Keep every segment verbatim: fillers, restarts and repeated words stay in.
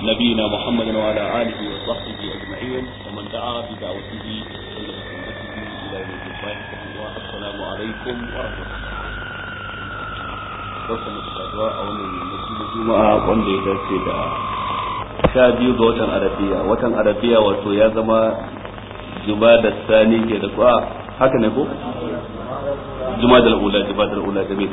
نبينا محمد وعلى آله وصحبه أجمعين ومن دعا بدعوته إلى سنته إلى يوم الدين. والسلام عليكم ورحمة الله. barkan da saduwa a wannan yammaci na juma'a wanda ya dace da sha biyu ga watan arabiya watan arabiya wato ya zama jumada sani ke da kuwa haka ne ko jumada al-ula jumada al-ula da me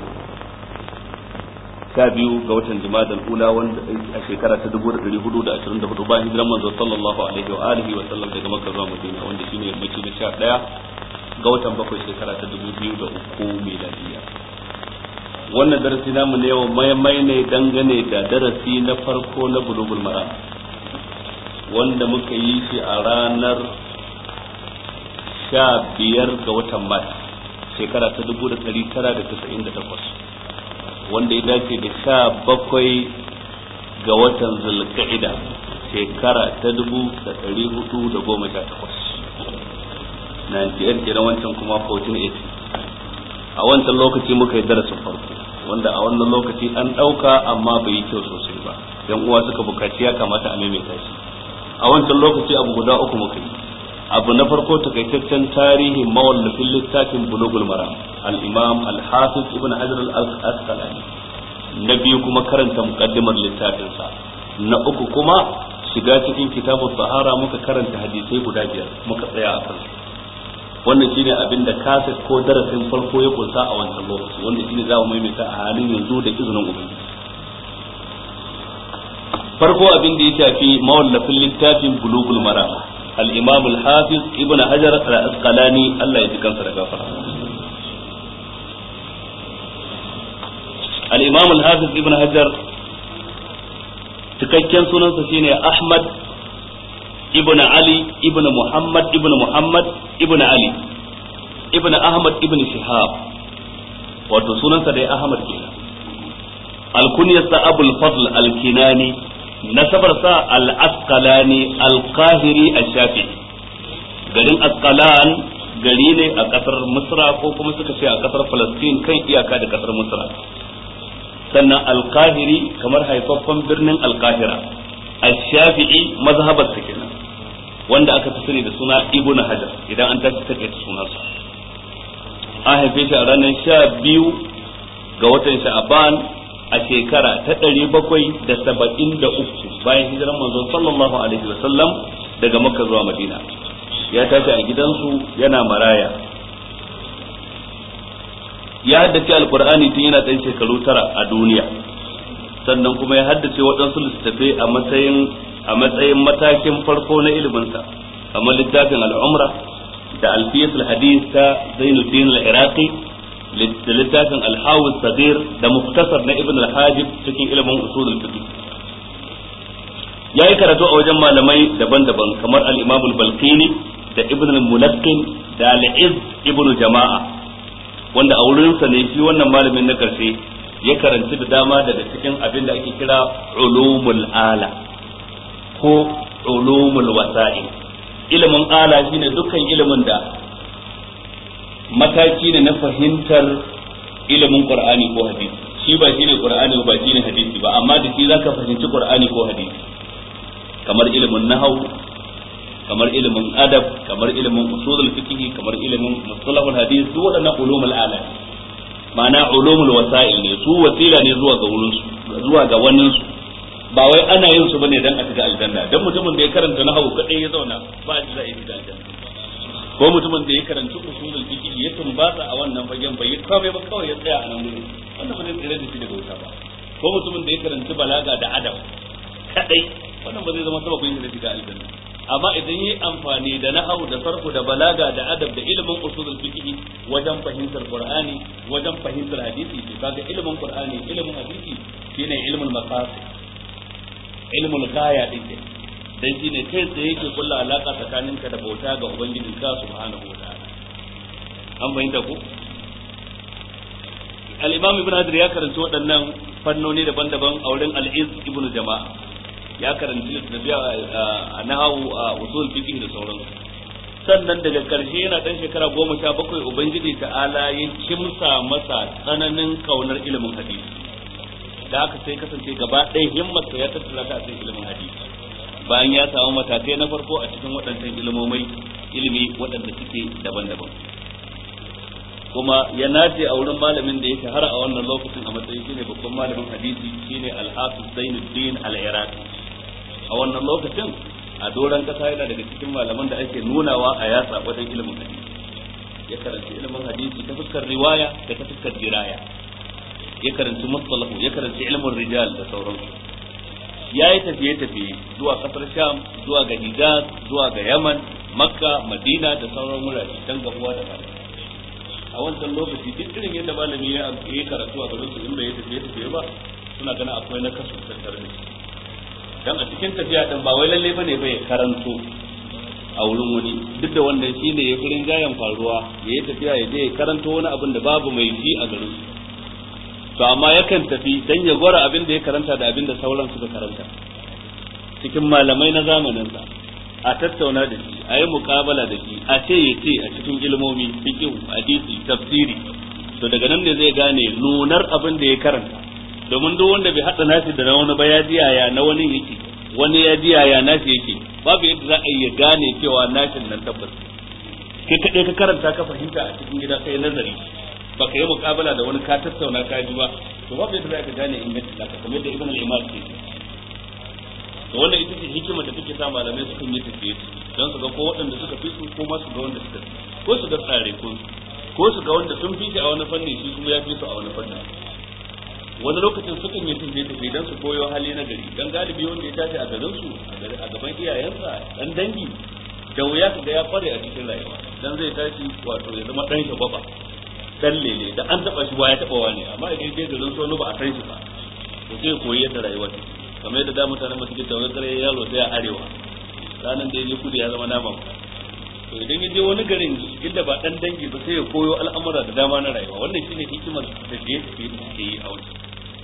sha biyu ga watan jumada al-ula wanda a shekara ta dubu da ɗari hudu da ashirin da hudu bayan hijiran manzo sallallahu alaihi wa alihi wa sallam daga makka zuwa madina wanda shine yammaci na sha ɗaya ga watan bakwai shekara ta dubu biyu da uku miladiya. Wannan darasi namu ne yau mai ne dangane da darasi na farko na bulugul maram wanda muka yi shi a ranar sha biyar ga watan mars shekara ta dubu da ɗari tara da tasa'in da takwas wanda ya dace da sha bakwai ga watan zulqa'ida shekara ta dubu da ɗari hudu da goma sha takwas ninety-eight kenan wancan kuma fourteen eighty. A wancan lokaci muka yi darasin farko wanda a wannan lokaci an ɗauka amma bai yi kyau sosai ba yan uwa suka bukaci ya kamata a maimaita shi. A wancan lokaci abu guda uku muka yi. Abu na farko takaitaccen tarihin mawallafin littafin bulugul maram al-imam al-hafiz ibn hajar al-asqalani. Na biyu kuma karanta muqaddimar littafinsa. Na uku kuma shiga cikin kitabut tahara muka karanta hadisai guda biyar muka tsaya a kansu. Wannan shine abin da kaset ko darasin farko ya kunsa a wancan lokaci wanda shine za mu maimaita a halin yanzu da izinin ubangiji. Farko abin da ya shafi mawallafin littafin bulugul maram al-imam al-hafiz ibn hajar al-asqalani Allah ya ji kansa da gafara. al-imam al-hafiz ibn hajar cikakken sunansa shine Ahmad ibn Ali ibn Muhammad ibn Muhammad ibn Ali ibn Ahmad ibn Shihab wato sunansa dai Ahmad kenan. Alkunyarsa Abul Fadl Al-Kinani, nasabarsa Al-Asqalani Al-Qahiri Al-Shafi'i. Garin Asqalan gari ne a kasar Misra ko kuma suka ce a kasar Palestine kan iyaka da kasar Misra. Sannan Al-Qahiri kamar haifaffen birnin Al-Qahira. Al-Shafi'i mazhabar sa kenan wanda aka fi sani da suna Ibn Hajar idan an tashi take sunansa. An haife shi a ranar sha biyu ga watan Sha'ban a shekara ta ɗari bakwai da saba'in da uku bayan hijiran manzo sallallahu alaihi wa sallam daga Makka zuwa Madina. Ya tashi a gidansu yana maraya. Ya haddace Alƙur'ani tun yana ɗan shekaru tara a duniya. Sannan kuma ya haddace waɗansu littattafai a matsayin a matsayin matakin farko na iliminsa kamar littafin al'umra da alfiyat al-hadith ta Zainuddin al-Iraqi da littafin al-Hawiz Saghir da muktasar na Ibn al-Hajib cikin ilimin usul al-fiqh. Yayi karatu a wajen malamai daban-daban kamar al-Imam al-Balqini da Ibn al-Mulaqqin da al-Izz Ibn Jama'a wanda a wurinsa ne shi wannan malamin na karshe ya karanci da dama daga cikin abin da ake kira ulumul ala ko ulumul wasa'il. Ilimin ala shine dukkan ilimin da mataki ne na fahimtar ilimin Qur'ani ko hadisi. Shi ba shine Qur'ani ba shine hadisi ba amma da shi zaka fahimci Qur'ani ko hadisi. Kamar ilimin nahwu, kamar ilimin adab, kamar ilimin usulul fiqh, kamar ilimin mustalahul hadith, duk waɗannan ulumul ala ma'ana ulumul wasa'il ne, su wasila ne zuwa ga wurin su zuwa ga wannan su ba wai ana yin su bane dan a shiga aljanna. Dan mutumin da ya karanta nahwu kadai ya zauna ba shi zai shiga aljanna, ko mutumin da ya karanta usulul fiqh ya tumbata a wannan fagen bai kawai ba kawai ya tsaya a nan gurin wannan ba zai tsira da shi daga wuta ba, ko mutumin da ya karanta balaga da adab kadai wannan ba zai zama sababin da shiga aljanna. Amma idan yi amfani da nahwu da sarfu da balaga da adab da ilimin usulul fiqh wajen fahimtar Qur'ani wajen fahimtar hadisi, to kaga ilimin Qur'ani ilimin hadisi shine ilmul maqasid, ilmul ghaya din ke dan shine kai tsaye yake kullu alaka tsakaninka da bauta ga ubangijinka subhanahu wa ta'ala. An bayyana ku al-Imam Ibn Hajar ya karanci waɗannan fannoni daban-daban a wurin al-Izz Ibn Jama'a, ya karanci littafiya a nahawu a usul fiqh da sauransu. Sannan daga karshe yana dan shekara goma sha bakwai ubangiji ta'ala ya kimsa masa tsananin kaunar ilimin hadisi da haka sai kasance gaba ɗaya himmarsa ya tattara ta a cikin ilimin hadisi bayan ya samu matakai na farko a cikin waɗancan ilimomai ilimi waɗanda suke daban-daban kuma ya nace a wurin malamin da ya shahara a wannan lokacin a matsayin shine babban malamin hadisi shine Al-Hafiz Zainuddin Al-Iraqi a wannan lokacin a doran kasa yana daga cikin malaman da ake nunawa a yatsa wajen ilimin hadisi ya karanci ilimin hadisi ta fuskar riwaya da ta fuskar diraya ya karanci mustalahu ya karanci ilimin rijal da sauransu ya yi tafiye-tafiye zuwa kasar Sham zuwa ga Hijaz zuwa ga Yaman Makka Madina da sauran wurare dan gabuwa da malami a wancan lokaci duk irin yadda malami ya yi karatu a garin su in bai tafiye-tafiye ba suna ganin akwai na kasu tattare da shi dan a cikin tafiya din ba wai lalle bane bai karanto a wurin wani duk da wannan shine ya furin gayan faruwa ya yi tafiya ya je ya karanto wani abin da babu mai ji a garin su to amma yakan tafi dan ya gora abin da ya karanta da abin da sauran suka karanta cikin malamai na zamanin sa a tattauna da shi a yi muƙabala da shi a ce ya ce a cikin ilmomi fiqh hadisi tafsiri to daga nan ne zai gane nunar abin da ya karanta domin duk wanda bai hada nashi da na wani ba ya ji yaya na wani yake wani ya ji yaya nashi yake babu yadda za a yi gane cewa nashin nan tabbas kai kaɗai ka karanta ka fahimta a cikin gida kai nazari baka yi muƙabala da wani ka tattauna ka ji ba to babu yadda za ka gane ingancin naka kamar da ibn al-imam ke to wannan ita ce hikimar da take sa malamai su kan yi tafiye don su ga ko waɗanda suka fi su ko ma su ga wanda suka fi ko su ga tsare ko ko su ga wanda sun fi shi a wani fanni shi kuma ya fi su a wani fanni wani lokacin sukan yi tafiye tafiye don su koyo hali na gari dan galibi wanda ya tashi a garin su a gaban iyayensa dan dangi da wuya ka ga ya kware a cikin rayuwa dan zai tashi wato ya zama dan shababa dan lele da an taba shi ba ya taba wani amma idan je garin su ba a san shi ba to sai koyi yadda rayuwa take kamar yadda da mutanen mu suke tawagar kare yaro sai a arewa ranan da yaje kudu ya zama naman to idan ya je wani garin inda ba dan dangi ba sai ya koyo al'amura da dama na rayuwa wannan shine hikimar da je ke yi a wajen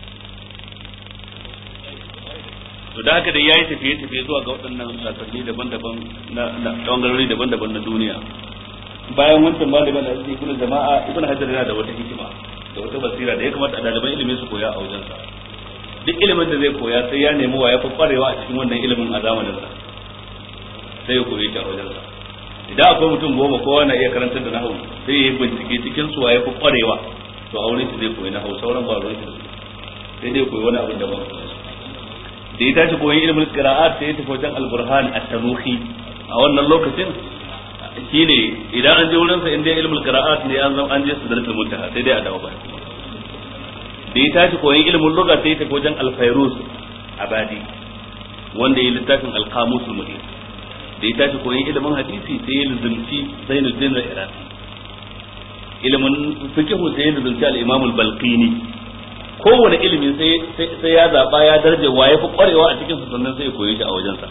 to da haka da yayi tafiye tafiye zuwa ga waɗannan sasanni daban-daban na na bangarori daban-daban na duniya bayan wancan malamin da yake ibnu jama'a ibnu hajar yana da wata hikima da wata basira da ya kamata a daliban ilimi su koya a wajensa duk ilimin da zai koya sai ya nemi wa ya fi kwarewa a cikin wannan ilimin a zamanin sa sai ya koyi ta a wajensa idan akwai mutum goma kowa na iya karantar da nahawu sai ya yi bincike cikin su wa ya fi kwarewa to a wurin shi zai koyi nahawu sauran ba ruwan shi sai dai koyi wani abin da ba da ya tashi koyon ilimin qira'at sai ya tafi wajen al-burhan at-tanuhi a wannan lokacin shine idan an je wurin sa inda ilimin qira'at ne an zama an je sidratul muntaha sai dai a dawo ba da ya tashi koyon ilimin lugha sai ya tafi wajen al-fayruz abadi wanda ya littafin al-qamus al-muhit da ya tashi koyon ilimin hadisi sai ya lizumci Zainuddin al-Iraqi ilimin fiqh sai ya lizumci al-imam al-balqini kowane ilimin sai ya zaba ya darje wa ya fi kwarewa a cikin sannan sai ya koyi shi a wajensa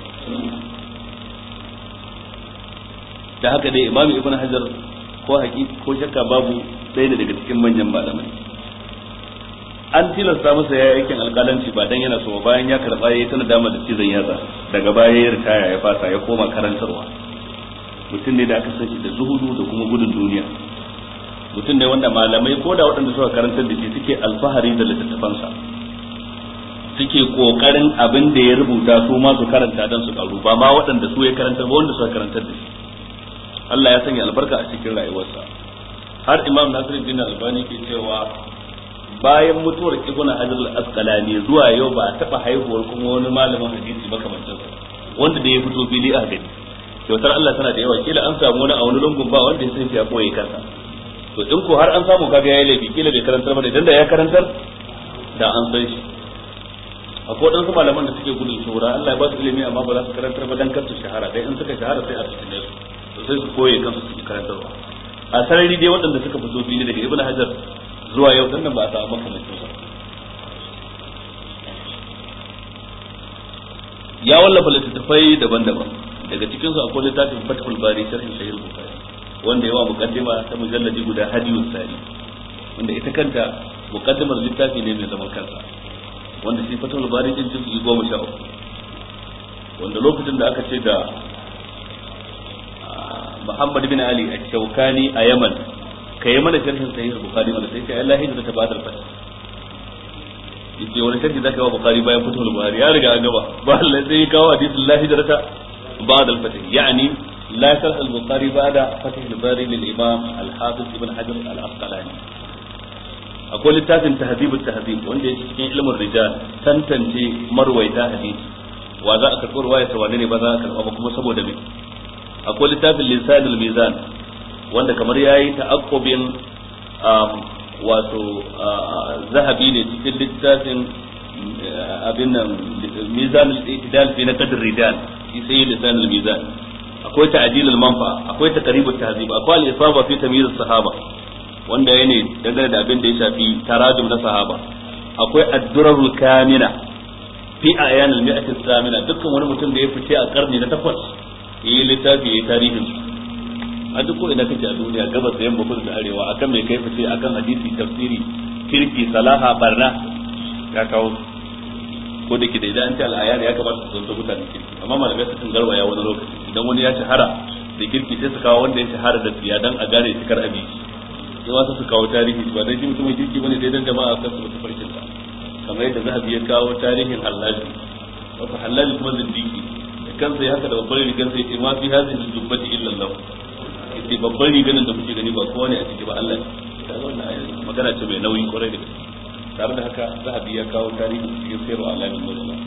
da haka dai imam ibn hajar ko haƙi ko shakka babu ɗaya daga cikin manyan malamai an tilasta masa ya aikin alƙalanci ba dan yana so bayan ya karɓa ya yi tana dama da cizon yatsa daga baya ya ritaya ya fasa ya koma karantarwa mutum ne da aka san shi da zuhudu da kuma gudun duniya mutum ne wanda malamai ko da waɗanda suka karantar da shi suke alfahari da littattafansa suke kokarin abin da ya rubuta su ma su karanta don su karu ba ma waɗanda su ya karantar ba wanda suka karantar da shi Allah ya sanya albarka a cikin rayuwarsa har Imam Nasiruddin Albani ke cewa bayan mutuwar Ibn Hajar al-Asqalani zuwa yau ba a taɓa haihuwar kuma wani malamin hadisi ba kamar sa wanda da ya fito fili a gani kyautar Allah tana da yawa kila an samu wani a wani lungun ba wanda ya san shi ya koyi kansa to in ko har an samu kaga yayi laifi kila bai karantar ba idan da ya karantar da an san shi akwai dan su malaman da suke gudun shura Allah ya ba su ilimi amma ba za su karantar ba dan kar su shahara dai in suka shahara sai a fitine su to sai su koye kansu su karantarwa a sarari dai waɗanda suka fito fili daga Ibn Hajar zuwa yau dan nan ba a samu makamancin sa ya wallafa littattafai daban-daban daga cikin su akwai littafin Fathul Bari sharhin Sahih Bukhari wanda yawa mukaddima ta mujalladi guda hadiyus sari wanda ita kanta mukaddimar littafi ne mai zaman kansa wanda shi Fathul Bari din juz'i goma sha uku wanda lokacin da aka ce da Muhammad bin Ali al-Shawkani a Yaman kai mana sharhin Sahih Bukhari wanda sai kai Allah hijira ta badal fat yace wani sharhi zaka yi wa bukhari bayan fatuhul buhari ya riga an gaba ba Allah sai ya kawo hadisin la hijrata ba'da al-fath yani la sharh al-bukhari ba'da fath al-bari lil imam al-hafiz ibn hajar al-asqalani. akwai littafin tahdhib at-tahdhib wanda yake cikin ilmin rijal tantance marwaita hadisi wa za a karɓi ruwaya ta wane ne ba za a karɓa ba kuma saboda me. akwai littafin lisan al-mizan wanda kamar yayi ta'aqqubin wato zahabi ne cikin littafin abin nan mizan al-i'tidal fi naqd ar-rijal shi sai lisan al-mizan. akwai ta'dil al-manfa akwai taqrib at-tahzib akwai al-isaba fi tamyiz as-sahaba wanda yana dangane da abin da ya shafi tarajum na sahaba. akwai ad-durar al-kamina fi ayan al-mi'at as-samina dukkan wani mutum da ya fice a karni na takwas yi littafi yayi tarihin a duk ko ina kake a duniya gabas da yamma kudu da arewa akan mai kai fice akan hadisi tafsiri kirki salaha barna ya kawo ko da ke da idan an ce al-ayat ya kamata su zanto mutane kirki amma malamai sukan garwaya wani lokaci idan wani ya shahara da kirki sai su kawo wanda ya shahara da tsiya dan a gane cikar abi sai wasu su kawo tarihi ba dai shi mutumin kirki bane dai dan jama'a kan su mutu farkin sa kamar yadda zahabi ya kawo tarihin hallaji wato hallaji kuma zindiki kansa ya haka da babbar rigar sai ce ma fi hadhihi dubbati illa Allah sai babbar rigar da kuke gani ba kowa ne a ciki ba Allah ne kaga wannan magana ce mai nauyi kwarai da gaske tare da haka zahabi ya kawo tarihi cikin sayru alamin nuzula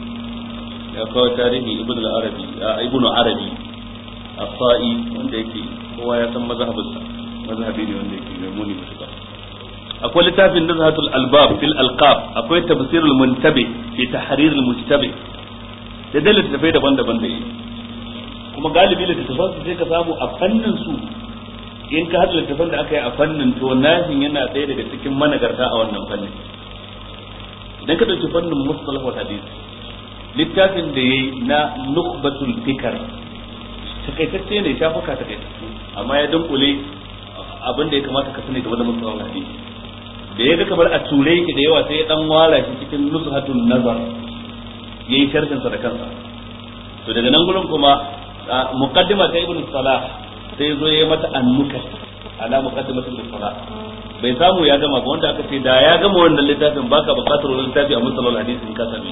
ya kawo tarihi ibn al-arabi ibn arabi as-sa'i wanda yake kowa ya san mazhabinsa mazhabi ne wanda yake mai muni mutuka. akwai littafin nazhatul albab fil alqab akwai tafsirul muntabi fi tahrir al-mujtabi da dalilin tafai daban-daban da yi kuma galibi littafan su sai ka samu a fannin su in ka hada littafan da aka yi a fannin to nahin yana ɗaya daga cikin managarta a wannan fannin. idan ka dauki fannin mustalah wa hadith littafin da yayi na nukhbatul fikr takaitacce ne shafuka takaitattu amma ya dunkule abin da ya kamata ka sani game da mustalah hadith da ya ga kamar a ture yake da yawa sai ya dan wala shi cikin nuzhatun nazar yayi sharhin sa da kansa. to daga nan gurin kuma muqaddima ta ibn salah sai zo yayi mata annukat ala muqaddimatul salah bai samu ya gama ba wanda aka ce da ya gama wannan littafin baka bukatar wannan littafi a musalal hadisi in ka sami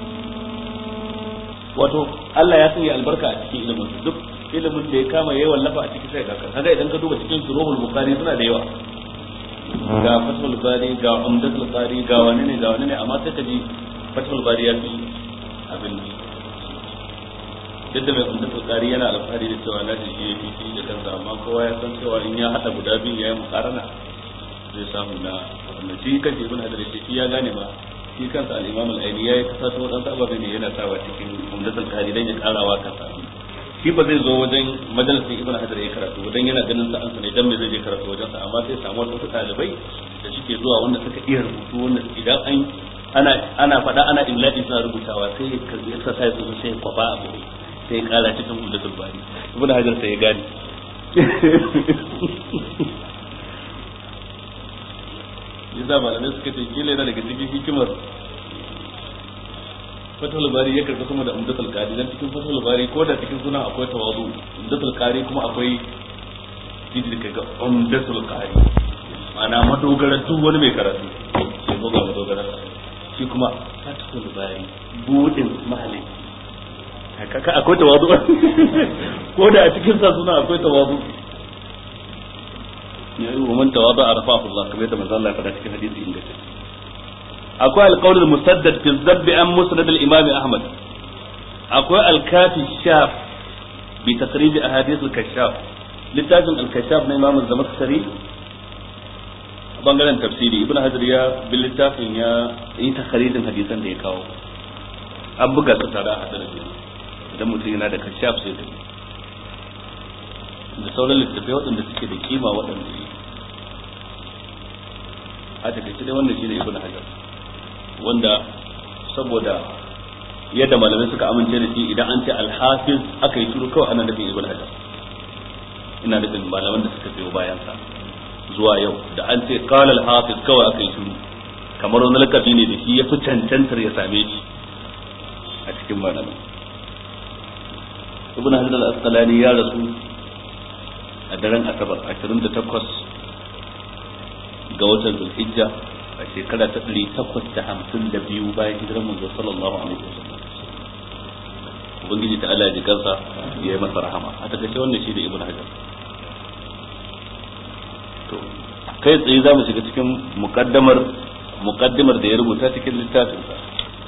wato Allah ya sanya albarka a cikin ilimin duk ilimin da ya kama yayi wallafa a cikin sai ka kaga idan ka duba cikin suruhul bukhari suna da yawa ga fathul bari ga umdatul qari ga wani ne ga wani ne amma sai ka ji fathul bari ya fi abin yadda mai umdatul qari yana alfahari da cewa na ji ya fi da kansa amma kowa ya san cewa in ya hada guda biyu yayi muqarana zai samu na wannan shi kace ibn hadar shi ya gane ba shi kansa al-imam al-aini yayi kasa to dan sababe ne yana sawa cikin umdatul qari dan ya karawa kansa shi ba zai zo wajen majalisin ibn hadar ya karatu wajen yana ganin sa an sane dan me zai je karatu wajen sa amma sai samu wasu dalibai da suke zuwa wanda suka iya rubutu wanda idan an ana ana fada ana imla'i suna rubutawa sai ka exercise su sai kwafa abu sai kara cikin umdatul bari ibn hadar sai ya gane yasa malamai suka ce kila yana daga cikin hikimar fathul bari ya karɓi sama da umdatul qari dan cikin fathul bari ko da cikin sunan akwai tawazu umdatul qari kuma akwai jiji daga umdatul qari ana madogara duk wani mai karatu sai ko ga madogara shi kuma fathul bari budin mahali kaka akwai tawazu ko da a cikin sa sunan akwai tawazu ya yi wa man tawadu arafahu Allah kamar yadda manzo Allah ya faɗa cikin hadisi ingantacce. akwai alqawl al-musaddad fi dhabb an musnad al-imam Ahmad akwai al-kafi shaf bi takhrij ahadith al-kashaf littafin al-kashaf na imam az-zamakhshari bangaren tafsiri ibn hajar ya bil littafin ya yi takhrijin hadisan da ya kawo an buga su tare a hadin idan mutum yana da kashaf sai da sauran littattafai waɗanda suke da kima waɗanda a takaice dai wannan shine ibn hajar wanda saboda yadda malamai suka amince da shi idan an ce al-hafiz aka yi shiru kawai ana nufin ibn hajar ina nufin malaman da suka biyo bayan sa zuwa yau da an ce qala al-hafiz kawai aka yi shiru kamar wani lakabi ne da shi ya fi cancantar ya same shi a cikin malamai. ibn hajar al-asqalani ya rasu a daren asabar ashirin da takwas ga watan zulhijja a shekara ta ɗari takwas da hamsin da biyu bayan hijirar manzo sallallahu alaihi wasallam. ubangiji ta Allah ji kansa ya yi masa rahama. a takaice wannan shi da ibn hajar. to kai tsaye za mu shiga cikin muqaddamar muqaddimar da ya rubuta cikin littafin sa.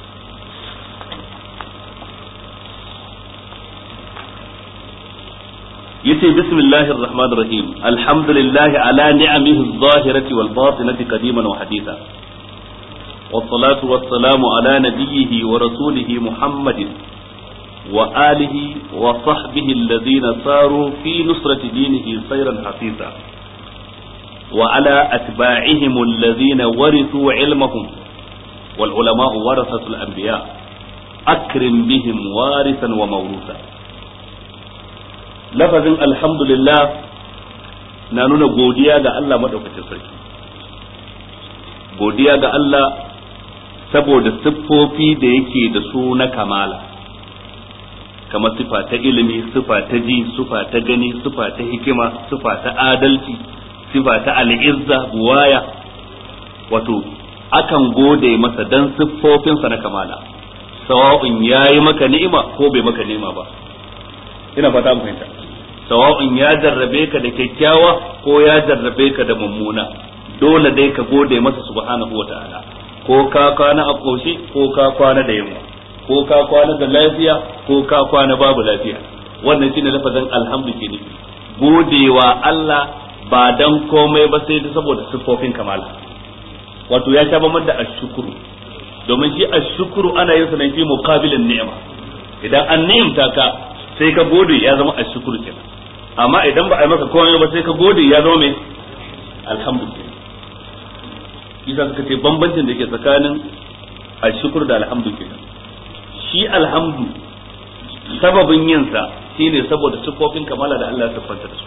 yace bismillahir rahmanir rahim alhamdulillahi ala ni'amihi adh-dhahirati wal batinati qadiman wa haditha wassalatu wassalamu ala nabiyhi wa rasulihi muhammadin wa alihi wa sahbihi alladhina saru fi nusrati dinihi sayran hasisa wa ala atba'ihim alladhina warithu ilmahum wal ulama'u warathatul anbiya akrim bihim warithan wa mawrusa. lafazin alhamdulillah na nuna godiya ga Allah madaukakin sarki, godiya ga Allah saboda siffofi da yake da su na kamala, kamar sifa ta ilimi, sifa ta ji, sifa ta gani, sifa ta hikima, sifa ta adalci, sifa ta al'izza buwaya. wato akan gode masa dan siffofinsa na kamala, sawa'un yayi maka ni'ima ko bai maka ni'ima ba. ina fata mu fahimta. sawa'un ya jarrabe ka da kyakkyawa ko ya jarrabe ka da mummuna, dole dai ka gode masa subhanahu wata'ala, ko ka kwana a koshi ko ka kwana da yamma, ko ka kwana da lafiya ko ka kwana babu lafiya. wannan shine lafazin alhamdu ke nufi, godewa Allah ba dan komai ba sai saboda siffofin kamala. wato ya sha bamban da ashkuru, domin shi ashkuru ana yin sa ne fi muqabilin ni'ima. idan an ni'imta ka sai ka gode ya zama ashkuru kenan, amma idan ba a yi maka komai ba sai ka gode ya zama mai alhamdulillah. isa suka ce bambancin da ke tsakanin ashkuru da alhamdulillah, shi alhamdu sababin yin sa shine saboda sifofin kamala da Allah ya siffanta da su.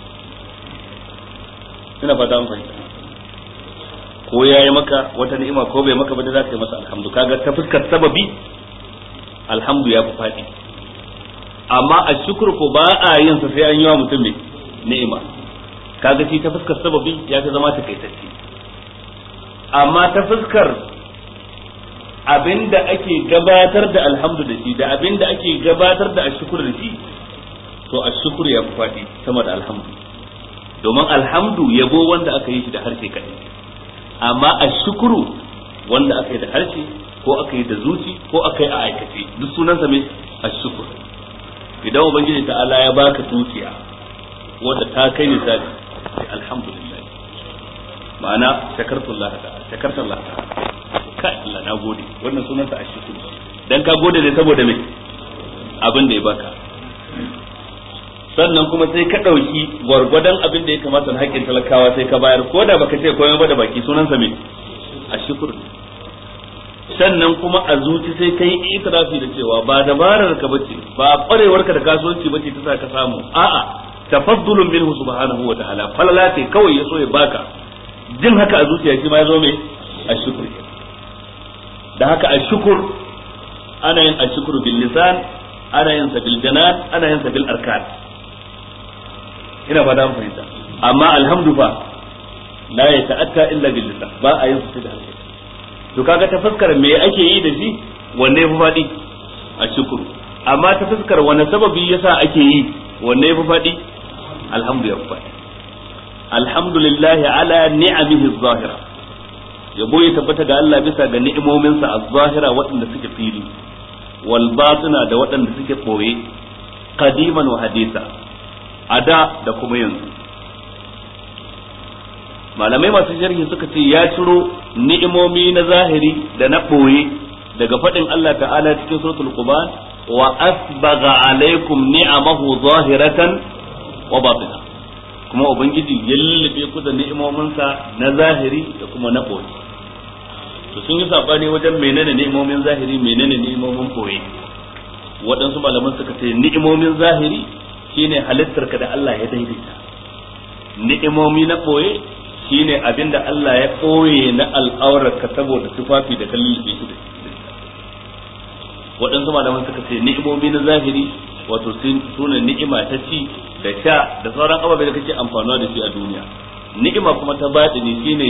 ina fata mun fahimta. ko yayi maka wata ni'ima ko bai maka ba da za ka yi masa alhamdu. kaga ta fuskar sababi alhamdu ya fi faɗi, amma a shukuru ko ba a yin sa sai an yi wa mutum mai ni'ima. kaga shi ta fuskar sababi ya fi zama takaitacce, amma ta fuskar abinda ake gabatar da alhamdu da shi da abinda ake gabatar da ashkuru da shi, to ashkuru ya fi faɗi sama da alhamdu, domin alhamdu yabo wanda aka yi shi da harshe kaɗai, amma ashkuru wanda aka yi da harshe ko aka yi da zuci ko aka yi a aikace duk sunansa mai ashkuru. idan ubangiji ta Allah ya baka dukiya wanda ta kai misali sai alhamdulillah, ma'ana shakartullah ta'ala shakartullah ta'ala kai Allah na gode. wannan sunan sa ashkuru, dan ka gode ne saboda me abin da ya baka. sannan kuma sai ka dauki gwargwadon abin da ya kamata na haƙƙin talakawa sai ka bayar, ko da baka ce komai ba da baki, sunan sa me ashkuru. sannan kuma a zuci sai kai itirafi da cewa ba dabarar ka bace, ba kwarewar ka da kasuwanci bace ta sa ka samu, a'a tafaddulun minhu subhanahu wa ta'ala, falala ce kawai yaso ya baka. jin haka a zuciya shi ma yazo mai ashkur. da haka ashkur ana yin ashkur bil lisan, ana yin sa bil janan, ana yin sa bil arkan. ina ba da fahimta. amma alhamdu fa la yata'atta illa bil lisan, ba a yin sa da harshe. to kaga ta fuskar me ake yi da shi wanne yafi fadi a shukuru, amma ta fuskar wani sababi yasa ake yi wanne yafi fadi alhamdu ya fadi. alhamdulillah ala ni'amihi adh-dhahira, yabo ya tabbata ga Allah bisa ga ni'imominsa adh-dhahira waɗanda suke fili, wal batina da waɗanda suke boye, qadiman wa hadisa, ada da kuma yanzu. malamai masu sharhi suka ce ya ciro ni'imomi na zahiri da na boye daga fadin Allah ta'ala cikin suratul Quban, wa asbagha alaikum ni'amahu zahiratan wa batina, kuma ubangiji ya lullube ku da ni'imominsa na zahiri da kuma na boye. to sun yi sabani wajen menene ni'imomin zahiri menene ni'imomin boye. waɗansu malaman suka ce ni'imomin zahiri shine halittar ka da Allah ya daidaita, ni'imomi na boye shine abinda Allah ya koye na al'aurarka saboda tufafi da kallon da shi. waɗansu malaman suka ce ni'imomi na zahiri wato sune ni'ima ta ci da sha da sauran ababai da kake amfanuwa da shi a duniya. ni'ima kuma ta batini shine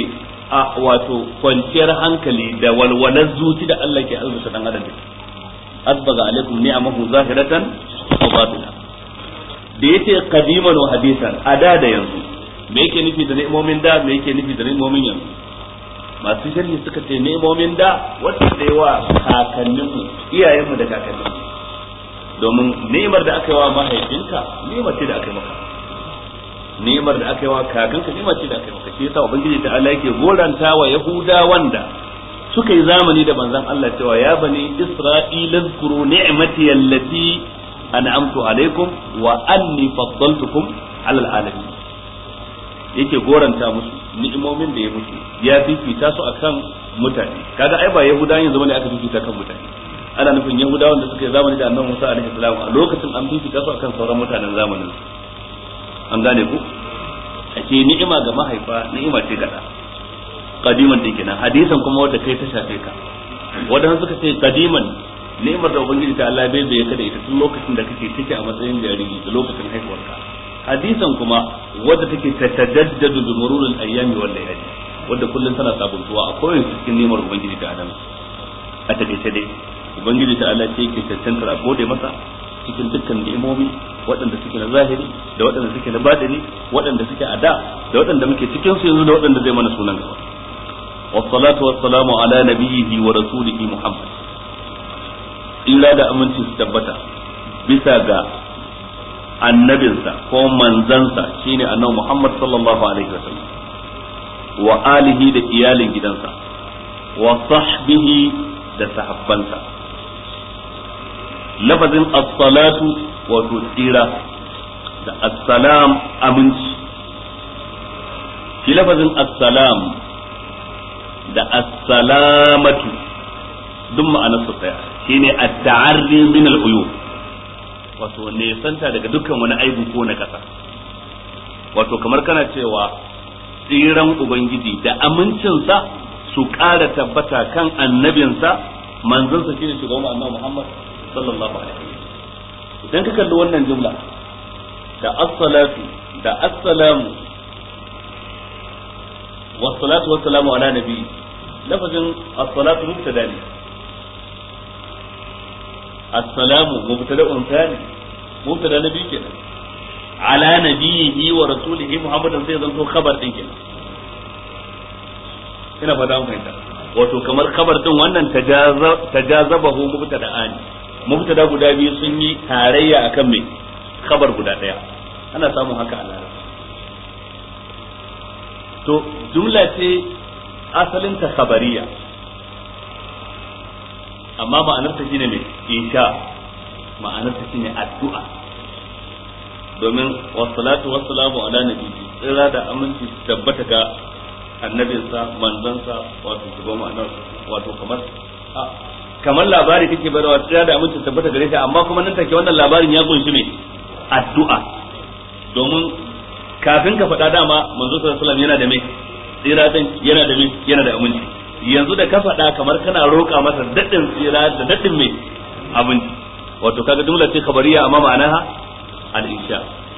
a wato kwanciyar hankali da walwalar zuci da Allah ke albusa dan adam asbaga alaikum ni'amahu zahiratan wa batina da yace qadiman wa hadisan ada da yanzu me yake nufi da ni'imomin da me yake nufi da ni'imomin yanzu masu sharhi suka ce ni'imomin da wanda da yawa kakanninmu iyayenmu da kakanninmu domin ni'imar da aka yi wa mahaifinka ni'imar ce da aka yi maka ni'imar da aka yi wa kakanka ni'imar ce da aka yi maka shi yasa ubangiji ta Allah yake goranta wa yahuda wanda suka yi zamani da manzon Allah cewa ya bani isra'ila zkuru ni'mati allati an'amtu alaikum wa anni faddaltukum ala alalamin yake goranta musu ni'imomin da ya musu ya fifita su akan mutane kaga ai ba yahudawa yanzu bane aka fifita kan mutane ana nufin yahudawan da suka yi zamani da annabi Musa alaihi salam a lokacin an fifita su akan sauran mutanen zamanin an gane ku ake ni'ima ga mahaifa ni'ima ce gada qadiman din kenan hadisan kuma wanda kai ta shafe ka wadanda suka ce qadiman ni'imar da ubangiji ta Allah bai bai ka da ita tun lokacin da kake take a matsayin jariri da lokacin haihuwarka hadisan kuma wadda take tatajaddadu bi mururil ayyami wal layali wadda kullun tana sabuntuwa a kowace cikin ni'imar ubangiji ta Adam a takeice dai ubangiji ta Allah ce yake tantantar a gode masa cikin dukkan ni'imomi waɗanda suke na zahiri da waɗanda suke na batini waɗanda suke a da da waɗanda muke cikin su yanzu da waɗanda zai mana sunan gaba wassalatu wassalamu ala nabiyhi wa rasulihi muhammad illa da aminci su tabbata bisa ga annabinsa ko manzansa shine annabi muhammad sallallahu alaihi wasallam wa alihi da iyalin gidansa wa sahbihi da sahabbansa lafazin as-salatu wato tsira da as-salam aminci shi lafazin as-salam da as-salamatu duk ma'anar su tsaya shine at-ta'arri min al-uyub wato ne santa daga dukkan wani aibu ko na kasa wato kamar kana cewa tsiran ubangiji da amincinsa su ƙara tabbata kan annabinsa manzansa shine shugaban annabi Muhammad sallallahu alaihi wasallam idan ka kalli wannan jumla da as-salatu da as-salamu was-salatu was-salamu ala nabi lafazin as-salatu mubtada ne as-salamu mubtada'un thani mubtada nabi kenan ala nabiyhi wa rasulihi muhammadan sai zanto khabar din kenan ina fada mun fahimta wato kamar khabar din wannan tajazabahu mubtada'ani mubtada guda biyu sun yi tarayya akan me khabar guda daya ana samun haka a larabci to jumla ce asalin ta khabariya amma ma'anar ta shine me insha ma'anar ta shine addu'a domin wassalatu wassalamu ala nabiyyi tsira da aminci tabbata ga annabinsa manzansa wato shugaban ma'anar wato kamar kamar labari kake bayarwa tsira da aminci tabbata gare shi amma kuma nan take wannan labarin ya kunshi me addu'a domin kafin ka faɗa dama manzo sallallahu alaihi wasallam yana da me tsira din yana da me yana da aminci yanzu da ka faɗa kamar kana roƙa masa daɗin tsira da daɗin me aminci wato kaga jumla ce khabariya amma ma'anaha al-insha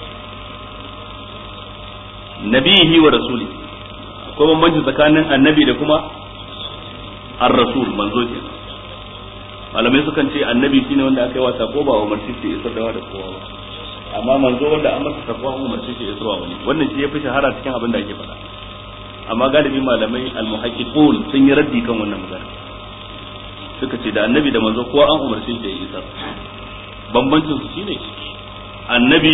nabihi wa rasuli akwai bambanci tsakanin annabi da kuma ar-rasul manzo ke malamai sukan ce annabi shine wanda aka yi wa sako ba umarci ce isar da da kowa ba amma manzo wanda an masa sako an umarci ce isarwa wani wannan shi yafi shahara cikin abin da ake faɗa amma galibi malamai al-muhaqqiqun sun yi raddi kan wannan magana suka ce da annabi da manzo kowa an umarci shi ya isar bambancin su shine annabi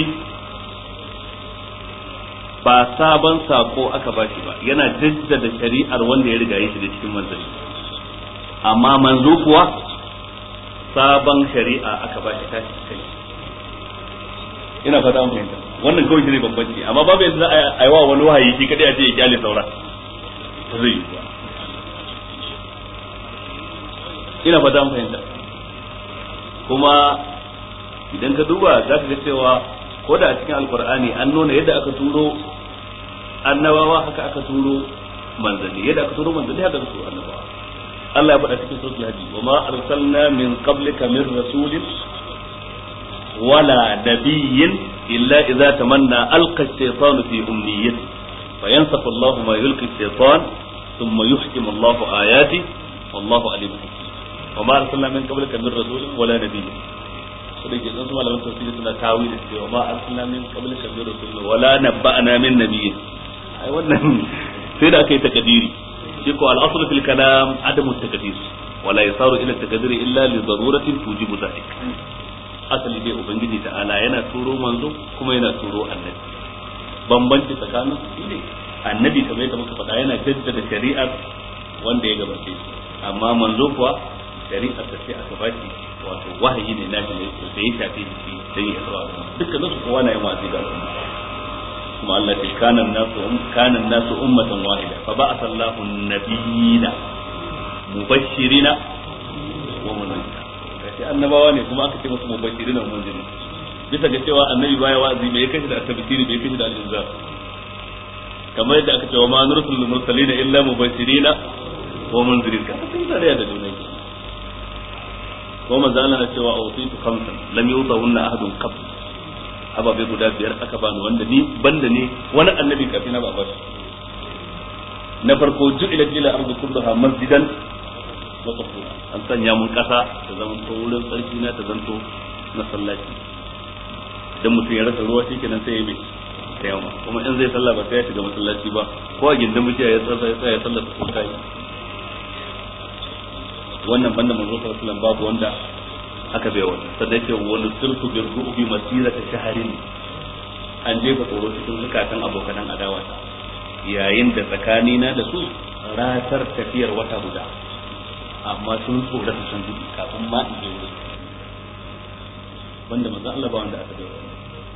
ba sabon sako aka bashi ba yana jaddada shari'ar wanda ya riga ya shiga cikin manzanni amma manzo kuwa sabon shari'a aka bashi tashi kai ina fata mun fahimta wannan kawai shine bambanci amma babu yadda za a yi wa wani wahayi shi kadai a ce ya kyale saura zai yi ina fata mun fahimta kuma idan ka duba za ka ga cewa ko da a cikin alkur'ani an nuna yadda aka turo annabawa haka aka turo manzanni yadda aka turo manzanni haka aka turo annabawa Allah ya faɗa cikin suratul hajj wa ma arsalna min qablika min rasulin wala nabiyyin illa idza tamanna alqa ash-shaytanu fi umniyyati fayansakhu Allahu ma yulqi ash-shaytan thumma yuhkimu Allahu ayati wallahu alimun hakim wa ma arsalna min qablika min rasulin wala nabiyyin sai ke dan su malaman tafsiri suna tawili cewa ma arsalna min qablika min rasulin wala nabba'na min nabiyyin ai wannan sai da aka yi takadiri shi ko al-aslu fil kalam adamu takdir wala yasaru ila takdiri illa li daruratin tujibu dhalik asali dai ubangiji ta'ala yana turo manzo kuma yana turo annabi bambanci tsakanin su ne annabi kamar yadda muka faɗa yana jaddada shari'ar wanda ya gabace shi amma manzo kuwa shari'ar ta ce aka bashi wato wahayi ne nashi ne da ya shafe shi sai ya tsara dukkan su kowa na yin wa'azi ga al'umma kuma Allah ce kana nasu kana nasu ummatan wahida fa ba'atha Allahu an-nabiyina mubashshirina wa munzirina kace annabawa ne kuma aka ce musu mubashshirina wa munzirina bisa ga cewa annabi baya wa'azi bai kashi da tabshiri bai kashi da al-inzar kamar yadda aka ce wa ma nursul mursalina illa mubashshirina wa munzirina kace sun tare da juna ko manzo Allah na cewa awsitu khamsan lam yutawunna ahadun qabl ababai guda biyar aka bani wanda ni banda ne wani annabi kafina ba ba na farko ju'ila ila ardi kullaha masjidan wa tahura an sanya mun kasa ta zama to wurin sarki na ta zanto masallaci dan mutum ya rasa ruwa shikenan sai ya bi yawa kuma in zai sallah ba sai ya shiga masallaci ba ko a gindin mutiya ya tsaya ya tsaya sallar ko kai wannan banda manzo sallallahu alaihi wasallam babu wanda aka bai wani sannan ce wani sirtu bi rubi masirata shaharin an jefa tsoro cikin zukatan abokanan adawa yayin da tsakanina da su ratar tafiyar wata guda amma sun tsora su san gudu kafin ma in je wuri wanda manzo Allah ba wanda aka bai wani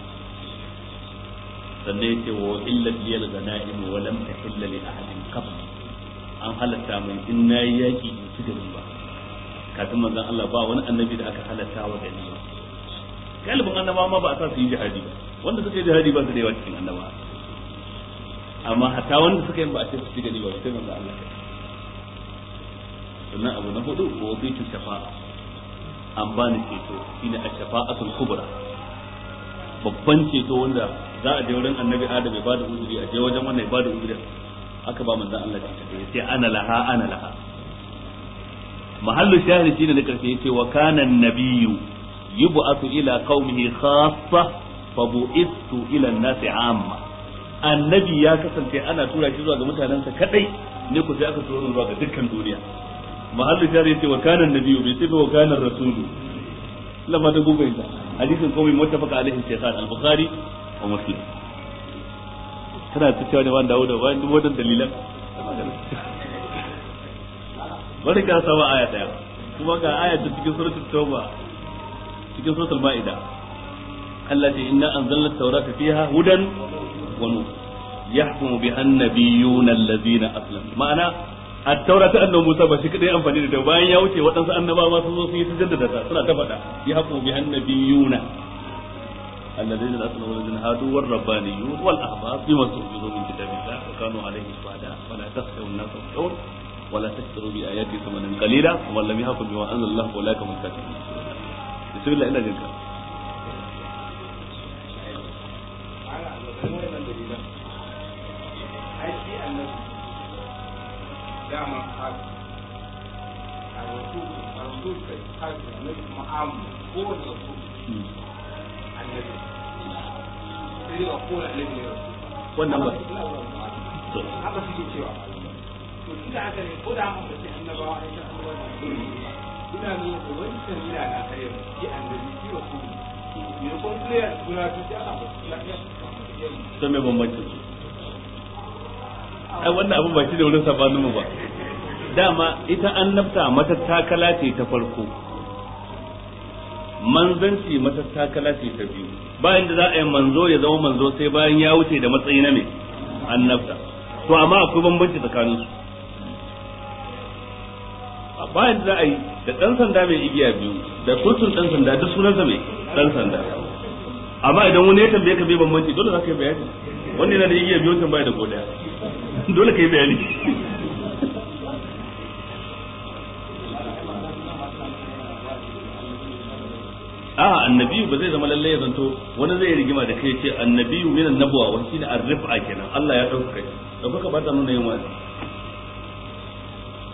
sannan yace wa illa liyal ganaim wa lam tahilla li ahadin qabl an halatta mun in nayi yaki in ci gaba ba kafin manzon Allah ba wani annabi da aka halatta wa gani ba galibin annaba ma ba a sa su yi jihadi ba wanda suka yi jihadi ba su da yawa cikin annaba amma hatta wanda suka yi ba a ce su gani ba sai manzon Allah sannan abu na hudu wa bitu shafa'a an bani ceto shine ash-shafa'atul kubra babban ceto wanda za a je wurin annabi Adam ya bada uzuri a je wajen wannan ya bada uzuri aka ba manzon Allah ceto sai ana laha ana laha mahallu shahidi shine na karshe yace wa kana an-nabiyyu yub'athu ila qaumihi khassa fa bu'ithu ila an-nasi 'amma annabi ya kasance ana tura shi zuwa ga mutanansa kadai ne ku sai aka tura zuwa ga dukkan duniya mahallu shahidi yace wa kana an-nabiyyu bi sai wa kana ar-rasulu lama da gobe da hadisin komai muttafaqa alaihi shaykhan al-bukhari wa muslim kana tattauna ne wanda Dawud ba duk wadannan dalilan bari ka sama aya daya kuma ga aya ta cikin suratul tauba cikin suratul maida Allah ce inna anzalna at-taurata fiha hudan wa nur yahkumu biha an-nabiyyuna alladhina aslamu ma'ana at-taurata annabi Musa ba shi kadai amfani da bayan ya wuce wadansu annabawa sun zo sun yi tajaddada ta suna ta faɗa yahkumu biha an-nabiyyuna alladhina aslamu walladhina hadu war-rabbaniyyun wal-ahbab bima tu'minu min kitabillah wa kanu alayhi shuhada fala takhshaw an-nasa wakhshawun ولا تشتروا بآياتي ثمنا قليلا ومن لم يحكم بما أنزل الله فأولئك هم الكافرون. بسم الله إلا جنك. wannan ba haka suke cewa to tunda haka ne ko da mun ce annabawa ai annabawa ina nuna da wancan yana na kare shi annabi shi rasul ne ko clear suna ta ta ba to me bambanci ai wannan abin ba shi da wurin sabanin mu ba dama ita annabta matattakala ce ta farko manzanci matattakala ce ta biyu bayan da za a yi manzo ya zama manzo sai bayan ya wuce da matsayi na me annabta to amma akwai bambanci tsakanin su bayan da za a yi da dan sanda mai igiya biyu da kurtun dan sanda duk sunansa mai dan sanda amma idan wani ya tambaye ka bai bambanci dole za ka yi bayani wanda yana da igiya biyu wancan baya da godaya dole ka yi bayani a annabiyu ba zai zama lalle ya zanto wani zai rigima da kai ce annabiyu minan nabwa wani shine arrifa kenan Allah ya dauka kai dauka ba ta nuna yin wani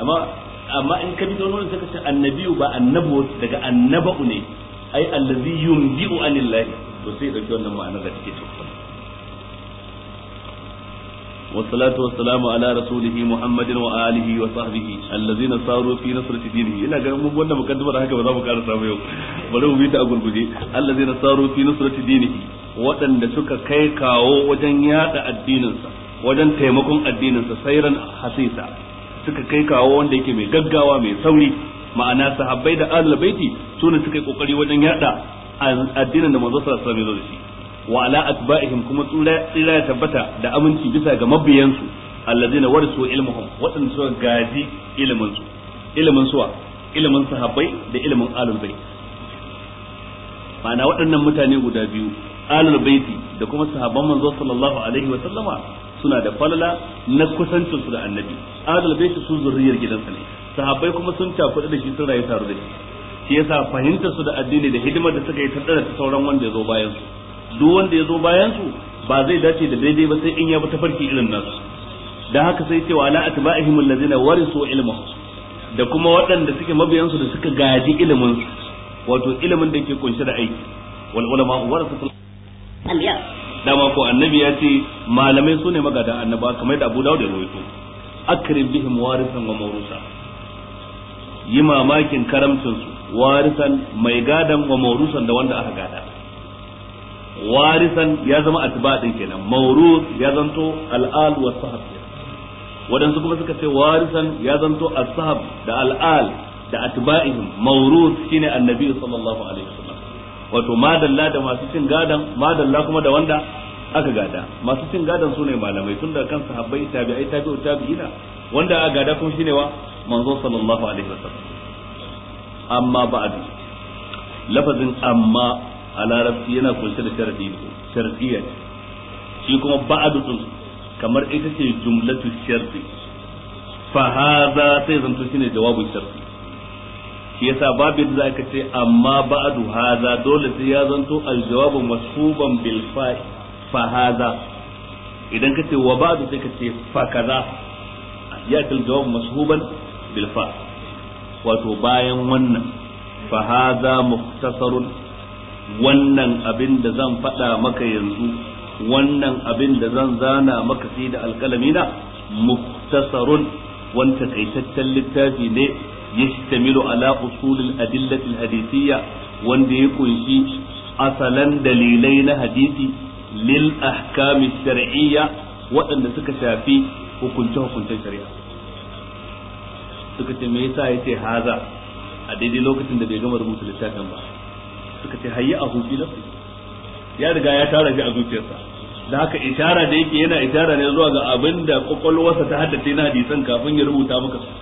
amma amma in ka bi ta wani suka ce annabiyu ba annabu daga annaba'u ne ai allazi yunbi'u anillahi to sai dauki wannan ma'anar da take cikin والصلاة والسلام على رسوله محمد وآله وصحبه الذين صاروا في نصرة دينه ina ga mun wannan mukaddimar haka ba za mu ƙara samu yau bari mu bi ta a gurguje allazina saru fi nusrati dinihi waɗanda suka kai kawo wajen yada addininsa wajen taimakon addininsa sairan hasisa suka kai kawo wanda yake mai gaggawa mai sauri ma'ana sahabbai da ahlul baiti sune suka yi kokari wajen yada addinin da manzo sallallahu alaihi wasallam ya zo wa ala atba'ihim kuma tsira ya tabbata da aminci bisa ga mabiyansu allazina warisu ilmuhum wadanda suka gaji ilimin su ilimin suwa ilimin sahabbai da ilimin ahlul bait ma'ana waɗannan mutane guda biyu ahlul baiti da kuma sahabban manzo sallallahu alaihi wa sallama suna da falala na kusancin su da annabi ahlul bait su zurriyar gidansa ne sahabbai kuma sun tafi da shi sun rayu tare da shi shi yasa fahimtar su da addini da hidimar da suka yi ta tsara ta sauran wanda ya zo bayan su duk wanda ya zo bayan su ba zai dace da daidai ba sai in ya bi tafarki irin nasu dan haka sai cewa la atba'ihim allazina warisu ilmuhum da kuma waɗanda suke mabiyan su da suka gaji ilimin su wato ilimin da yake kunshe da aiki wal ulama warasatul anbiya dama ko annabi ya ce malamai sune magadan annaba kamar da Abu Dawud ya rawaito akrim bihim warisan wa mawrusa yi mamakin karamcin su warisan mai gadan wa mawrusan da wanda aka gada warisan ya zama atba din kenan mawrus ya zanto al'al wa sahab wadansu kuma suka ce warisan ya zanto as-sahab da al'al da atba'ihim mawrus shine annabi sallallahu alaihi wasallam wato madalla da masu cin gadan madalla kuma da wanda aka gada masu cin gadan sune malamai tun daga kan sahabbai tabi'ai tabi'u tabi'ina wanda aka gada kuma shine wa manzo sallallahu alaihi wasallam amma ba'd lafazin amma a larabci yana kunshe da sharadi ne sharadiyya shi kuma ba'du din kamar ita ce jumlatu sharti fa hadha sai zanto shine jawabin sharti shi yasa babu da zaka ce amma ba'du hadha dole sai ya zanto aljawabu mashuban bil fa fa hadha idan kace wa ba'du sai kace fa kaza ya til jawab mashuban bil fa wato bayan wannan fa hadha mukhtasarun wannan abin da zan faɗa maka yanzu wannan abin da zan zana maka sai da alƙalami na muktasarun wanda kaitaccen littafi ne yashtamilu ala usulil adillati alhadithiyya wanda ya kunshi asalan dalilai na hadisi lil ahkami shar'iyya waɗanda suka shafi hukunce hukuncen shari'a suka ce me yasa yace haza a daidai lokacin da bai gama rubuta littafin ba suka ce hayya a hufi nafsi ya riga ya tara shi a zuciyarsa da haka ishara da yake yana ishara ne zuwa ga abin da kwakwalwarsa ta haddace na hadisan kafin ya rubuta maka su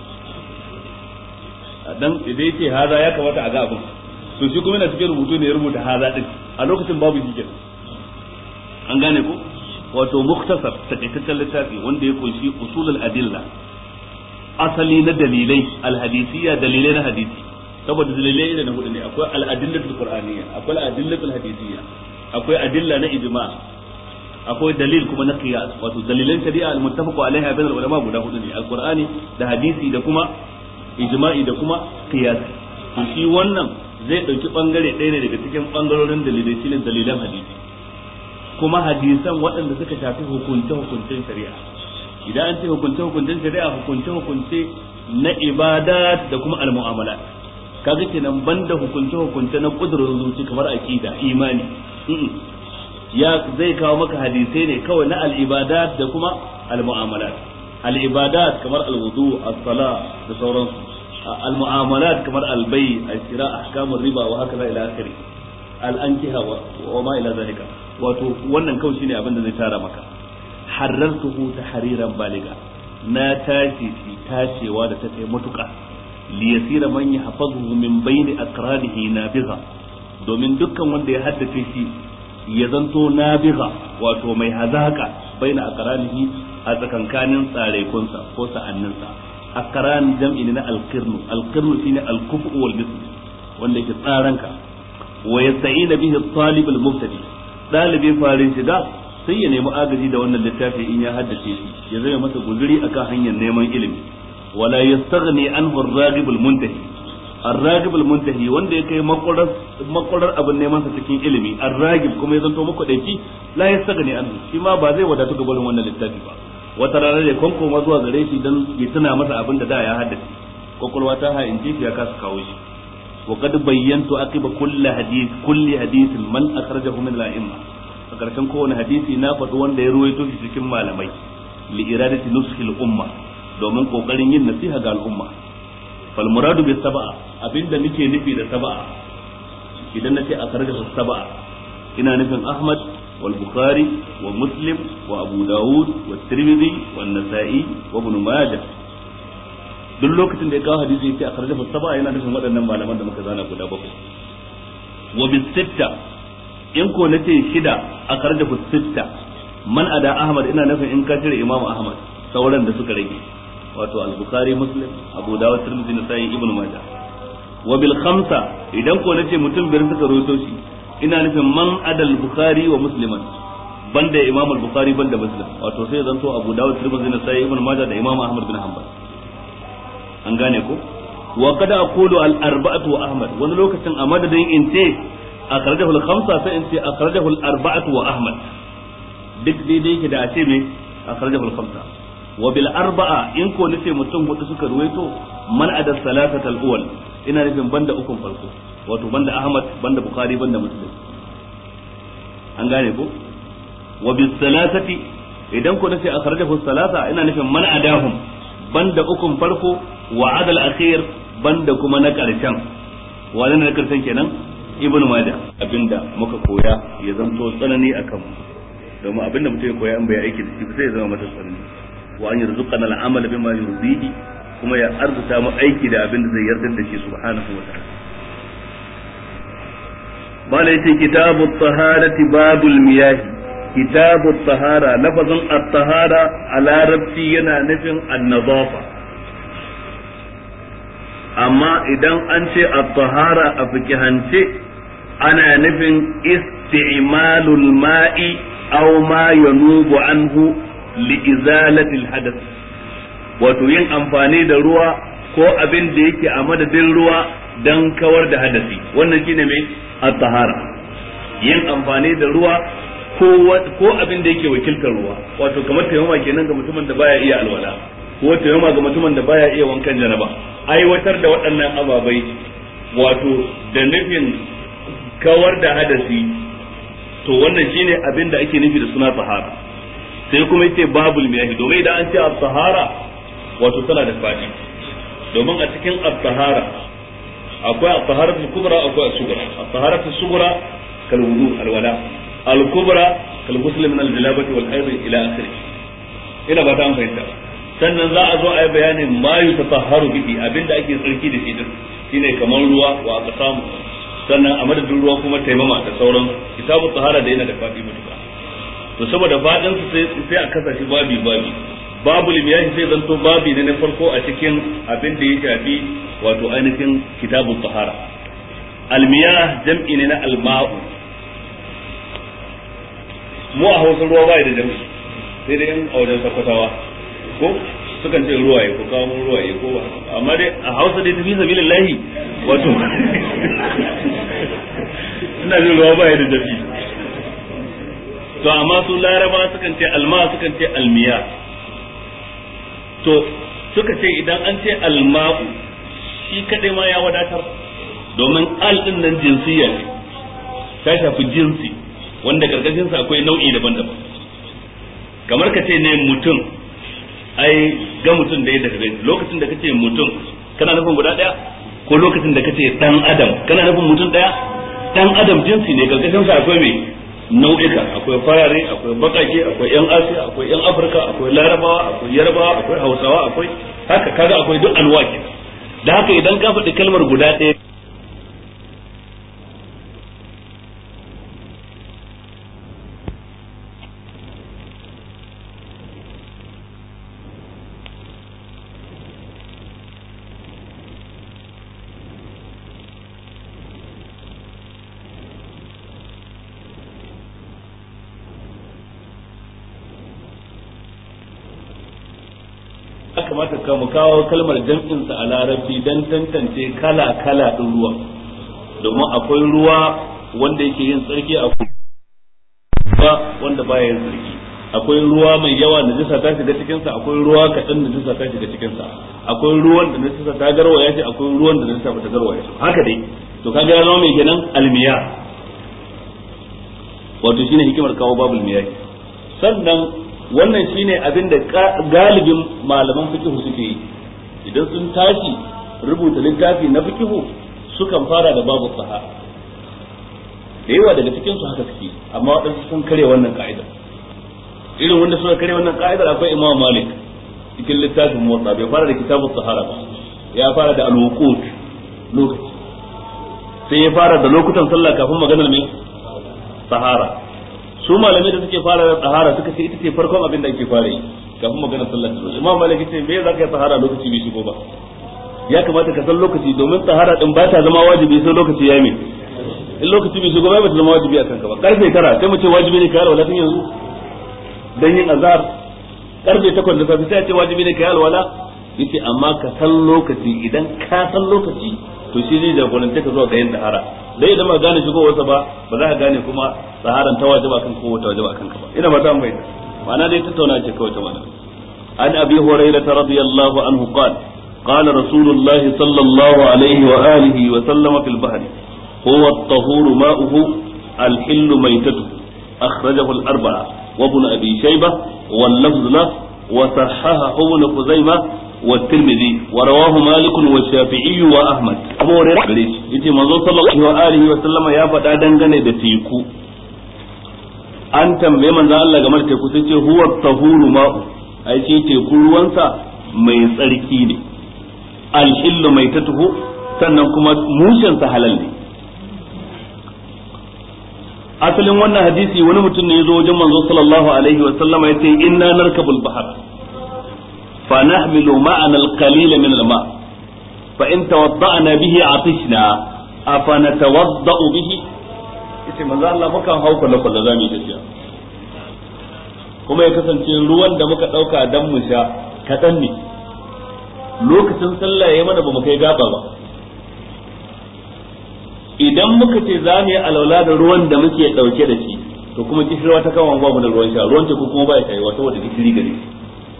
dan idan yace haza ya kamata a ga abin to shi kuma yana cikin rubutu ne ya rubuta haza din a lokacin babu shi kenan an gane ko wato muktasar takaitaccen littafi wanda ya kunshi usulul adilla asali na dalilai alhadisiyya dalilai na hadisi saboda dalilai da na hudu ne akwai al-adillatul qur'aniyya akwai al-adillatul hadisiyya akwai adilla na ijma akwai dalil kuma na qiyas wato dalilan shari'a al-muttafaq alaiha bain al-ulama guda hudu ne al-qur'ani da hadisi da kuma ijma'i da kuma qiyas to shi wannan zai dauki bangare ɗaya ne daga cikin bangarorin dalilai shine dalilan hadisi kuma hadisan waɗanda suka shafi hukunce hukuncen shari'a idan an ce hukunce hukuncen shari'a hukunce hukunce na ibada da kuma al-mu'amalat kaga kenan banda hukunce hukunce na kudurin zuci kamar aqida imani ya zai kawo maka hadisai ne kawai na al-ibadat da kuma al-mu'amalat al-ibadat kamar al-wudu as-sala da sauransu al-mu'amalat kamar al-bay' al-shira ahkamur riba wa hakaza ila akhiri al-ankiha wa ma ila zalika wato wannan kawai shine abin da zai tara maka harartuhu tahriran baliga na tashi shi tashewa da ta kai matuƙa liyasira man yahfazuhu min bayni aqranihi nabiga domin dukkan wanda ya haddace shi ya zanto nabiga wato mai hazaka baina aqranihi a tsakankanin tsarekunsa ko sa'anninsa aqran jam'i na alqirnu alqirnu shine alkufu wal jism wanda yake tsaranka wa yasta'ina bihi at-talib al-mubtadi dalibi farin shiga sai ya nemi agaji da wannan littafi in ya haddace shi ya zama masa guzuri akan hanyar neman ilimi wala yastaghni anhu ar-raghib al-muntahi ar-raghib al-muntahi wanda ya kai makwarar makwarar abin neman sa cikin ilimi ar-raghib kuma ya zanto muku daki la yastaghni anhu shi ma ba zai wadatu ga barin wannan littafi ba wata rana da konko ma zuwa gare shi dan ya tuna masa abin da da ya haddace kokolwa ta ha inji ya kasa kawo shi wa qad bayyantu aqiba kulli hadith kulli hadith man akhrajahu min al-a'imma a karshen kowane hadisi na faɗi wanda ya ruwaito shi cikin malamai li iradati nushil umma domin kokarin yin nasiha ga al'umma fal muradu bis sab'a abinda nake nufi da sab'a idan nace akhrajahu sab'a ina nufin Ahmad wal Bukhari wa Muslim wa Abu Dawud wa Tirmidhi wa Nasa'i wa Ibn Majah duk lokacin da ya kawo hadisi yace akhrajahu sab'a yana nufin waɗannan malaman da muka zana guda bakwai wa bis sitta in ko nace shida akhrajahu sitta man ada Ahmad ina nufin in ka cire Imam Ahmad sauran da suka rage wato al-Bukhari Muslim Abu Dawud Tirmidhi Nasa'i Ibn Majah wa bil khamsa idan ko nace mutum biyar suka rawaito shi ina nufin man adal Bukhari wa Musliman banda Imam al-Bukhari banda Muslim wato sai zanto Abu Dawud Tirmidhi Nasa'i Ibn Majah da Imam Ahmad bin Hanbal an gane ko wa kada aqulu al-arba'atu wa Ahmad wani lokacin a madadin in ce akhrajahu al-khamsa sai in ce akhrajahu al-arba'atu wa Ahmad duk daidai yake da a ce me akhrajahu al-khamsa wa bil arba'a in ko nace mutum hudu suka ruwaito man adal salasata al-awwal ina nufin banda ukun farko wato banda Ahmad banda Bukhari banda Muslim an gane ko wa bis salasati idan ko nace akhrajahu salasa ina nufin man adahum banda ukun farko wa adal akhir banda kuma na karshen wannan na karshen kenan Ibn Majah abinda muka koya ya zanto tsanani akan mu domin abinda mutum ya koya an bai aiki da shi sai ya zama masa tsanani wa an yarzuqana al-amal bima yurdihi kuma ya arzuta mu aiki da abinda zai yarda da shi subhanahu wa ta'ala bala yace kitabu at-taharati babul miyah kitabu at-tahara lafazin at-tahara a larabci yana nufin an-nadafa amma idan an ce at-tahara a fiqhance ana nufin isti'malul ma'i aw ma yanubu anhu li izalati al-hadath wato yin amfani da ruwa ko abin da yake a madadin ruwa dan kawar da hadasi wannan shine mai at-tahara yin amfani da ruwa ko ko abin da yake wakiltar ruwa wato kamar tayammuma kenan ga mutumin da baya iya alwala ko tayammuma ga mutumin da baya iya wankan janaba aiwatar da waɗannan ababai wato da nufin kawar da hadasi to wannan shine abin da ake nufi da suna tahara sai kuma yace babul miyahi domin idan an ce at-tahara wato tana da fadi domin a cikin at-tahara akwai at-taharatu kubra akwai as-sughra at-taharatu sughra kal wudu al-wala al-kubra kal ghusl min al-janabati wal hayd ila akhirih ina ba ta an fahimta sannan za a zo a yi bayanin ma yutatahharu bihi abinda ake tsarki da shi din shine kamar ruwa wa aka samu sannan a madadin ruwa kuma taimama da sauran kitabu tahara da yana da fadi mutuka to saboda fadin su sai sai a kasa shi babi babi babul miyahi sai zanto babi ne na farko a cikin abin da ya shafi wato ainihin kitabu tahara al miyah jam'i ne na al ma'u mu a Hausa ruwa bai da jam'i sai dai a wajen sakwatawa ko sukan ce ruwaye ko kawo mun ruwaye ko ba amma dai a Hausa dai tafi sabilillahi wato ina jin ruwa baya da dafi to amma su laraba sukan ce alma sukan ce almiya to suka ce idan an ce alma'u shi kadai ma ya wadatar domin al din nan jinsiya ne ta shafi jinsi wanda gargajin sa akwai nau'i daban-daban kamar ka ce ne mutum ai ga mutum da yadda ka gani lokacin da kace mutum kana nufin guda daya ko lokacin da kace dan adam kana nufin mutum daya dan adam jinsi ne gargashin sa akwai me nau'ika akwai farare akwai bakake akwai yan asiya akwai yan afirka akwai larabawa akwai yarbawa akwai hausawa akwai haka kaga akwai duk alwaki da haka idan ka faɗi kalmar guda ɗaya ya kamata ka mu kawo kalmar jam'in sa a larabci dan tantance kala kala din ruwan, domin akwai ruwa wanda yake yin tsarki, akwai ruwa wanda baya yin tsarki, akwai ruwa mai yawa da najasa ta shiga cikin sa, akwai ruwa kaɗan da najasa ta shiga cikin sa, akwai ruwan da najasa ta garwaya shi, akwai ruwan da najasa ba ta garwaya shi, haka dai. To kaga ya zama mai kenan almiya, wato shine hikimar kawo babul miyah. Sannan wannan shine abin da galibin malaman fiqh suke yi idan sun tashi rubuta littafi na fiqh, sukan fara da babu sahara. Da yawa daga cikin su haka suke, amma wadansu sun kare wannan ka'idar. Irin wanda suka kare wannan ka'idar akwai Imam Malik cikin littafin Muwatta, bai fara da kitabut sahara ba, ya fara da al-wuqut, lokaci, sai ya fara da lokutan sallah kafin maganar mai sahara. Su malamai da suke fara da sahara suka ce ita ce farkon abin da ake fara yi kafin maganar sallah. Imam Malik ce me za ka yi sahara lokaci bai shigo ba, ya kamata ka san lokaci, domin sahara din ba ta zama wajibi sai lokaci ya mai, in lokaci bai shigo ba ba ta zama wajibi a kanka ba. Karfe tara sai mu ce wajibi ne ka yi alwala tun yanzu dan yin azhar, karfe takwas da safe sai a ce wajibi ne ka yi alwala. Yace amma ka san lokaci, idan ka san lokaci to shi zai jagorance ka zuwa ga yin sahara. Dai idan ba gane shigowarsa ba ba za ka gane kuma saharan ta wajaba kan ko ta wajaba kan ka ba. Ina ba ta mai ma'ana dai tattauna ce kawai ta wannan. An Abi Hurairah radiyallahu anhu qala qala Rasulullahi sallallahu alaihi wa alihi wa sallama fil bahri huwa at-tahur ma'uhu al-hillu maytatuhu akhrajahu al-arba'a wa ibn Abi Shaybah wal lafz lahu wa sahahahu ibn Khuzaimah والترمذي ورواه مالك والشافعي واحمد. ابو هريره gare shi yace manzo sallallahu alaihi wa sallama ya faɗa dangane da teku. An tambaye manzo Allah game da teku sai ce huwa tahuru ma'u, ai ce teku ruwansa mai tsarki ne, al-hillu maitatuhu, sannan kuma mushin sa halal ne. Asalin wannan hadisi wani mutum ne ya zo wajen manzo sallallahu alaihi wa sallama yace inna narkabul bahr فنحمل معنا القليل من الماء فإن توضأنا به عطشنا أفنتوضأ به. yace manzo Allah mukan hau kwale-kwale za mu yi tafiya, kuma ya kasance ruwan da muka ɗauka dan mu sha kaɗan ne, lokacin sallah ya mana ba mu kai gaba ba. Idan muka ce za mu yi alaula da ruwan da muke ɗauke da shi, to kuma kishirwa ta kawo babu da ruwan sha, ruwan teku kuma ba ya shayewa saboda kishiri gare shi.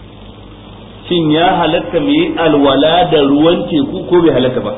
Shin ya halatta mu yi alwala da ruwan teku ko bai halatta ba?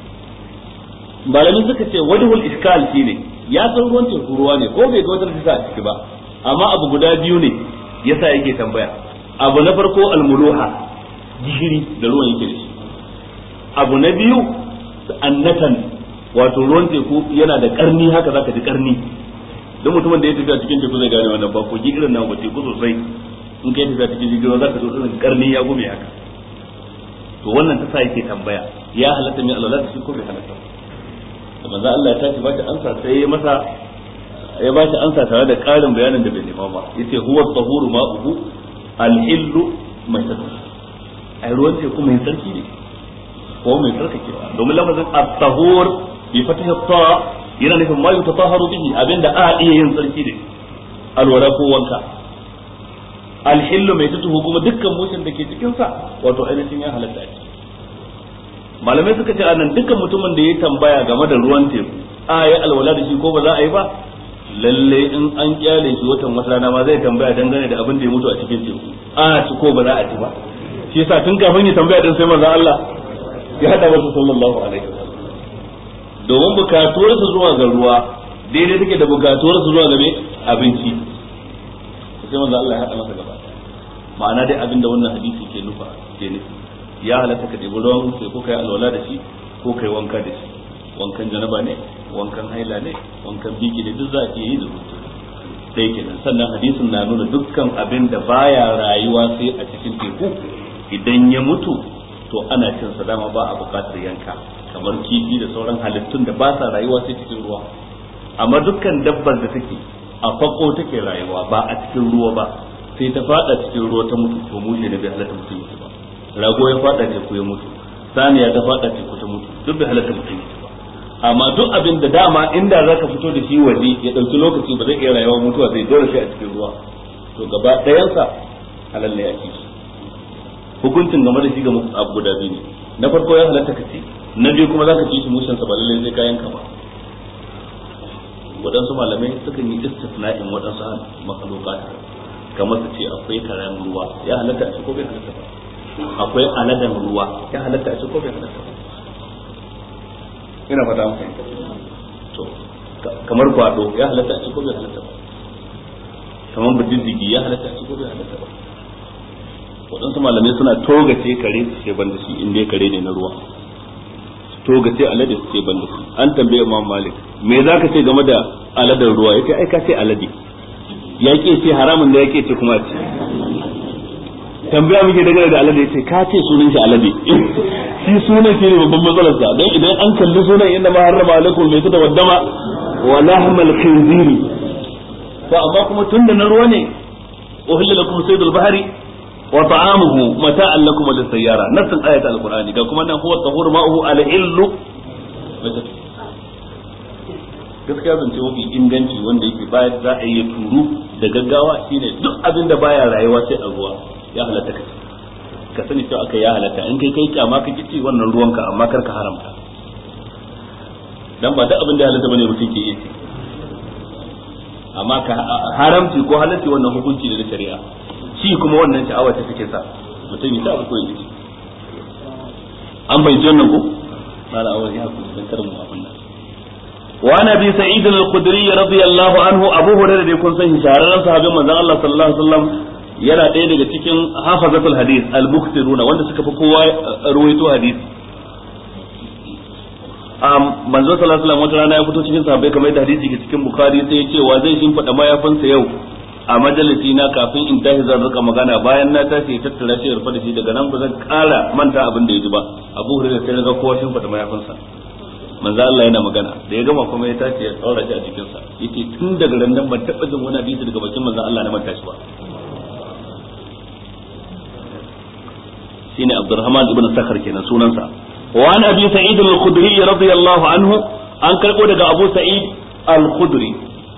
Malamin suka ce wajhul iskal shine ya san ruwan teku ruwa ne ko bai ga wata tsaka a ciki ba, amma abu guda biyu ne yasa yake tambaya. Abu na farko almuluha, gishiri da ruwan yake da shi. Abu na biyu annatan, wato ruwan teku yana da karni, haka zaka ji karni. Don mutumin da ya tafi a cikin teku zai gane wannan, ba ko gigirin nan ba teku sosai. In kai tafiya cikin jirgin ruwa za ka zo irin karni ya gume haka. To wannan ta sa yake tambaya ya halatta mai alwala da shi ko bai halatta. Da manzo Allah ya tashi ba shi ansa sai ya masa ya ba shi ansa tare da ƙarin bayanin da bai nema ba. Yace huwa at-tahuru ma'uhu al-hillu maitatu. Ai ruwan ce kuma mai sarki ne ko mai sarkakewa, domin lafazin at-tahur bi fatihi at-ta yana nufin ma yutatahharu bihi, abinda a iya yin sarki ne, alwala ko wanka. Alhillu mai tutuhu kuma dukkan mushin da ke cikin sa wato ainihin ya halatta shi. Malamai suka ce anan dukkan mutumin da ya tambaya game da ruwan teku a ya alwala da shi ko ba za a yi ba, lalle in an kyale shi watan wata rana ma zai tambaya dangane da abin da ya mutu a cikin teku, a ci ko ba za a ci ba. Shi yasa tun kafin ya tambaya din sai manzo Allah ya hada masa sallallahu alaihi wasallam, domin bukatuwarsa zuwa ga ruwa daidai take da bukatuwarsa zuwa ga abinci. Sai manzo Allah ya hada masa gaba. Ma'ana dai abinda wannan hadisi ke nufa ke nufi ya halatta ka debi ruwan sai ko kai alwala da shi ko kai wanka da shi, wankan janaba ne, wankan haila ne, wankan biki ne, duk za a iya yi da ruwa. Sai kenan sannan hadisin na nuna dukkan abin da baya rayuwa sai a cikin teku idan ya mutu to ana cin sa, dama ba a buƙatar yanka, kamar kifi da sauran halittun da ba sa rayuwa sai cikin ruwa. Amma dukkan dabbar da take a fako take rayuwa ba a cikin ruwa ba, sai ta fada cikin ruwa ta mutu, to mushe ne bai halatta mutum mutu ba. Rago ya fada teku ya mutu, saniya ta fada teku ta mutu, duk bai halatta mutum mutu ba. Amma duk abin da dama inda zaka fito da shi waje ya dauki lokaci ba zai iya rayuwa mutuwa, zai dole sai a cikin ruwa, to gaba ɗayansa halal ne a ciki. hukuncin game da shi ga abu guda biyu ne. Na farko ya halatta ka ci, na biyu kuma zaka ci shi mushin sa ba lalle sai kayan ka ba. Waɗansu malamai sukan yi istisna'in waɗansu makhluqat kamar su ce akwai karen ruwa ya halatta a ci ko bai halatta ba, akwai aladan ruwa ya halatta a ci ko bai halatta ba. Ina fata mun fahimta. To kamar kwado ya halatta a ci ko bai halatta ba, kamar bididdigi ya halatta a ci ko bai halatta ba. Waɗansu malamai suna togace kare su ce ban da shi inda kare ne na ruwa, togace alade su ce ban da shi. An tambaye Imam Malik me za ka ce game da aladar ruwa, yace ai ka ce alade, ya ke ce haramun da ya ke ce kuma ce. Tambaya muke dangane da alade, yace ka ce sunan shi alade shi sunan shi ne babban matsalar sa, dan idan an kalli sunan inda ma harrama alaikum mai tuta waddama wa lahmal khinziri, to amma kuma tunda na ruwa ne uhilla lakum saydul bahri wa ta'amuhu mata'an lakum wa lis-sayyara, nassin ayat al-qur'ani ga kuma nan huwa tahuru ma'uhu al-illu. Gaskiya zance mafi inganci wanda yake bayar za a yi turu da gaggawa shine duk abin da baya rayuwa sai a ruwa ya halatta ka ka sani cewa aka ya halatta in kai kai kyama ka kici wannan ruwanka amma kar ka haramta, dan ba duk abin da ya halatta bane mutum ke yi, amma ka haramci ko halatti wannan hukunci da shari'a, shi kuma wannan sha'awa ta take sa mutum ya sa abu ko ya ci. An bai ji wannan ko mala awal ya ku dan karmu abin nan. Wa nabi sa'id al-khudri radiyallahu anhu, abu hurairah da kun san shahararren sahabin manzon Allah sallallahu alaihi wasallam, yana ɗaya daga cikin hafazatul hadith al-mukthiruna wanda suka fi kowa ruwaito hadisi. Um, manzo sallallahu alaihi wasallam wata rana ya fito cikin sahabbai kamar da hadisi ke cikin bukhari, sai ya ce wa zai shin fada mayafansa yau a majalisi na kafin in tashi zan rika magana, bayan na tashi ya tattara shi ya rufa da shi, daga nan ba zan kara manta abin da ya ji ba. Abu Hurairah sai ga kowa shin fada mayafansa, manzo Allah yana magana da ya gama kuma ya tashi ya tsaura shi a cikin sa, yace tun daga ran nan ban taba jin wani hadisi daga bakin manzo Allah na manta shi ba. Shine Abdurrahman ibn Sakhar kenan sunansa. Wa an Abi Sa'id al-Khudri radiyallahu anhu, an karbo daga Abu Sa'id al-Khudri,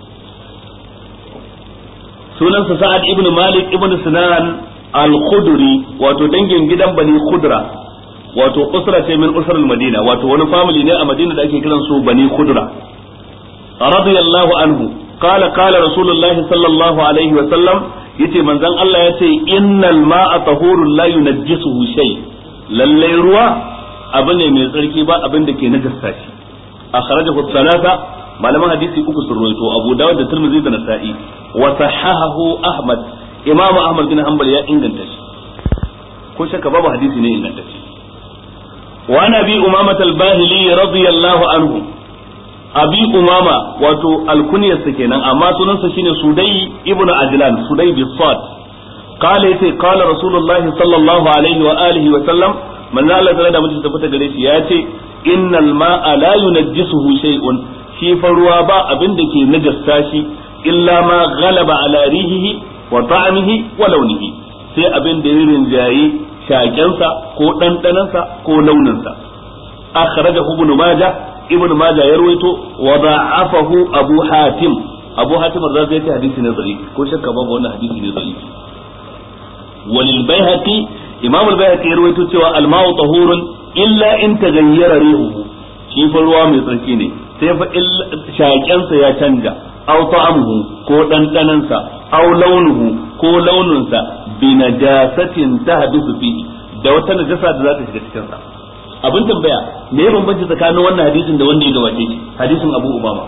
sunansa Sa'ad ibn Malik ibn Sinan al-Khudri, wato dangin gidan Bani Khudra, wato usra ce min usrul Madina, wato wani family ne a Madina da ake kiran su Bani Khudra. Radiyallahu anhu qala qala Rasulullah sallallahu alaihi wa sallam, yace manzon Allah yace innal ma'a tahurun la yunajjisuhu shay, lalle ruwa abu ne mai tsarki ba abin da ke najasta shi. Akhrajahu thalatha, malaman hadisi uku sun rawaito, Abu Dawud da Tirmidhi da Nasa'i, wa sahahahu Ahmad, Imam Ahmad bin Hanbal ya inganta shi, ko shakka babu hadisi ne inganta shi. Wa Nabi Umama al-Bahili radiyallahu anhu, Abi Umama wato alkunyarsa kenan amma sunansa shine Sudai ibn Ajlan, Sudai bi Sad. Qala yace qala Rasulullahi sallallahu alaihi wa alihi wa sallam, manzo Allah ta da mutum tabbata gare shi yace innal ma'a la yunajjisuhu shay'un, shi fa ruwa ba abin da ke najasta shi illa ma ghalaba ala rihihi wa ta'amihi wa launihi, sai abin da ya rinjayi shakensa ko dandanansa ko launinsa. Akhrajahu Ibn Majah, Ibn Majah ya rawaito, wa da'afahu Abu Hatim, Abu Hatim ar-Razi ya ce hadisi ne da'if, ko shakka babu wannan hadisi ne da'if. Walil Baihaqi, Imam al-Baihaqi ya rawaito cewa al-ma'u tahurun illa in taghayyara rihuhu, shi fa ruwa mai tsarki ne sai fa shakensa ya canja, aw ta'amuhu ko dandanansa, aw launuhu ko launinsa, bi najasatin tahdusu fihi, da wata najasa da za ta shiga cikin sa. Abin tambaya, me ya bambanci tsakanin wannan hadisin da wanda ya gabace shi, hadisin Abu Umama?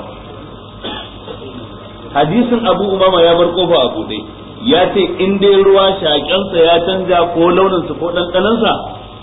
Hadisin Abu Umama ya bar kofa a buɗe, ya ce in dai ruwa shakensa ya canja ko launinsa ko dandanansa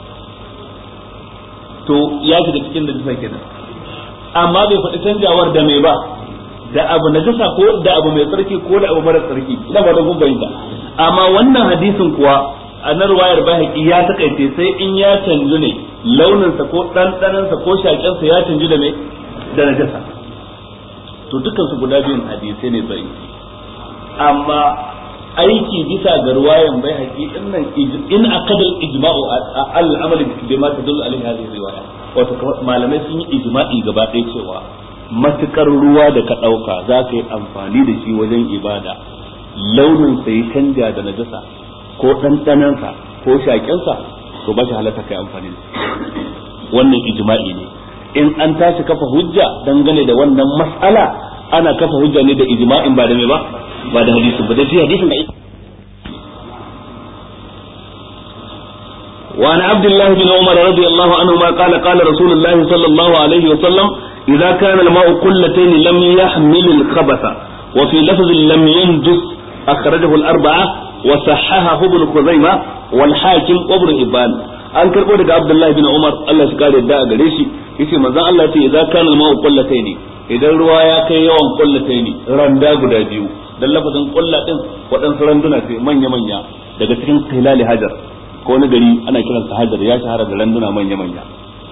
to ya shiga cikin najasa kenan, amma bai faɗi canjawar da mai ba, da abu najasa ko da abu mai tsarki ko da abu mara tsarki, ina ba da kun bayyana. Amma wannan hadisin kuwa a nan ruwayar Baihaqi ya takaice sai in ya canju ne launinsa ko ɗanɗanansa ko shakensa ya canju da mai da najasa. To dukkan su guda biyun hadisai ne bai, amma aiki bisa ga ruwayan Baihaqi din nan in akadal ijma'u al-amal bima tadullu alaihi hadhihi riwaya, wato malamai sun yi ijma'i gaba ɗaya cewa matukar ruwa da ka ɗauka za ka yi amfani da shi wajen ibada, launin sa ya canja da najasa ko ɗanɗanansa ko shaƙensa to ba shi halatta kai amfani da wannan ijma'i ne. In an tashi kafa hujja dangane da wannan mas'ala ana kafa hujja ne da ijma'in ba da me ba ba da hadisin ba da shi hadisin da وعن عبد الله بن عمر رضي الله عنهما قال قال رسول الله صلى الله عليه وسلم إذا كان الماء قلتين لم يحمل الخبث وفي لفظ لم ينجس أخرجه الأربعة وصححه ابن خزيمة والحاكم وابن حبان. an karbo daga Abdullahi bin Umar Allah shi kare da gare shi yace manzon Allah ya ce idza kana al-ma'u qullataini idan ruwa ya kai yawan qullataini randa guda biyu dan lafazin qullatin wadansu randuna sai manya manya daga cikin khilali hajar ko wani gari ana kiransa hajar ya shahara da randuna manya manya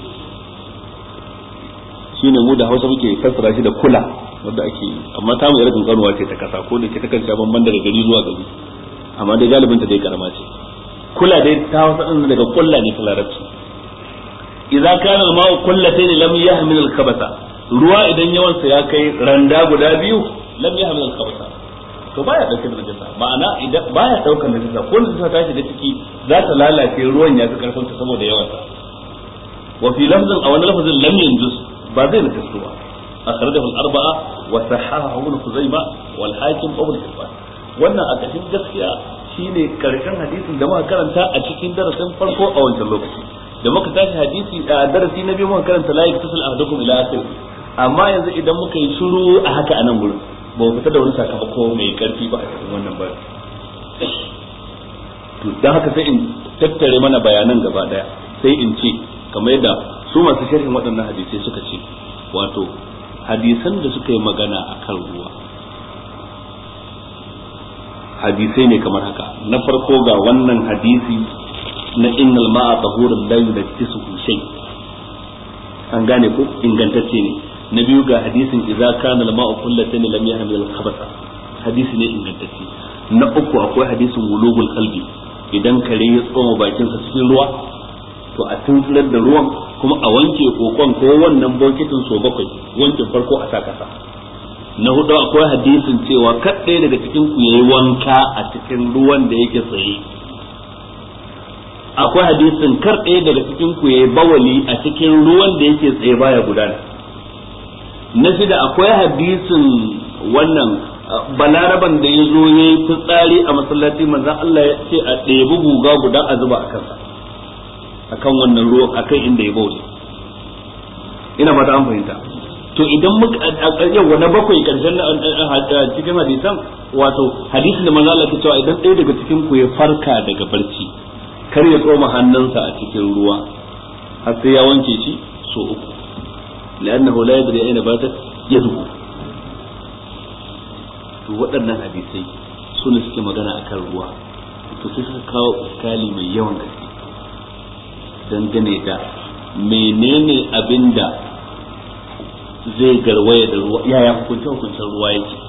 shine mu da Hausa muke fassara shi da kula wanda ake yi amma ta mu irin kanuwa ce ta kasa ko da ke ta kanta banban daga gari zuwa gari amma dai galibin ta dai karama ce kula dai ta Hausa din daga kulla ne ta Larabci. Idza kana al-ma'u qullatayn lam yahmil al-khabasa ruwa idan yawan sa ya kai randa guda biyu lam yahmil al-khabasa to baya dauke da najasa ma'ana idan baya daukar najasa ko najasa ta shiga ciki za ta lalace ruwan ya fi karfin ta saboda yawan sa wa fi lafzin aw lafzin lam yanjus ba zai najasu ba akhrajahu al-arba'a wa sahahahu ibn Khuzaimah wal hakim ibn Hibban. Wannan a kashin gaskiya shine karshen hadisin da muka karanta a cikin darasin farko a wancan lokaci da muka tashi hadisi a darasi na biyu muka karanta la yaktasil ahdukum ila akhir amma yanzu idan muka yi shiru a haka a nan gurin ba mu fita da wani sakamako mai karfi ba a cikin wannan ba to dan haka sai in tattare mana bayanan gaba daya sai in ce kamar yadda su masu sharhin waɗannan hadisai suka ce wato hadisan da suka yi magana akan ruwa hadisai ne kamar haka. Na farko ga wannan hadisi na innal ma'a tahurun la yunajjisuhu shay an gane ko ingantacce ne. Na biyu ga hadisin idza kana al ma'u qullatan lam yahmil al khabasa hadisi ne ingantacce. Na uku akwai hadisin wulugul qalbi idan kare ya tsoma bakin sa cikin ruwa to a tuntular da ruwan kuma a wanke kokon ko wannan bokitin so bakwai wankin farko a sa kasa. Na hudu akwai hadisin cewa kadai daga cikin ku yayi wanka a cikin ruwan da yake tsaye. Akwai hadisin kar ɗaya daga cikin ku yayi bawali a cikin ruwan da yake tsaye baya gudana. Na shida akwai hadisin wannan balaraban da ya zo yayi fitsari a masallaci manzon Allah ya ce a ɗebi guga guda a zuba a kansa akan wannan ruwan akan inda ya bawali. Ina fata an fahimta. To idan muka yau na bakwai karshen cikin hadisan wato hadisin da manzo Allah ya cewa idan ɗaya daga cikin ku ya farka daga barci kar ya tsoma hannunsa a cikin ruwa har sai ya wanke shi so uku li'annahu la yadri ayna batat yaduhu. To waɗannan hadisai su ne suke magana akan ruwa to sai suka kawo iskali mai yawan gaske dangane da menene abinda zai garwaya da ruwa yaya hukuncin hukuncin ruwa yake.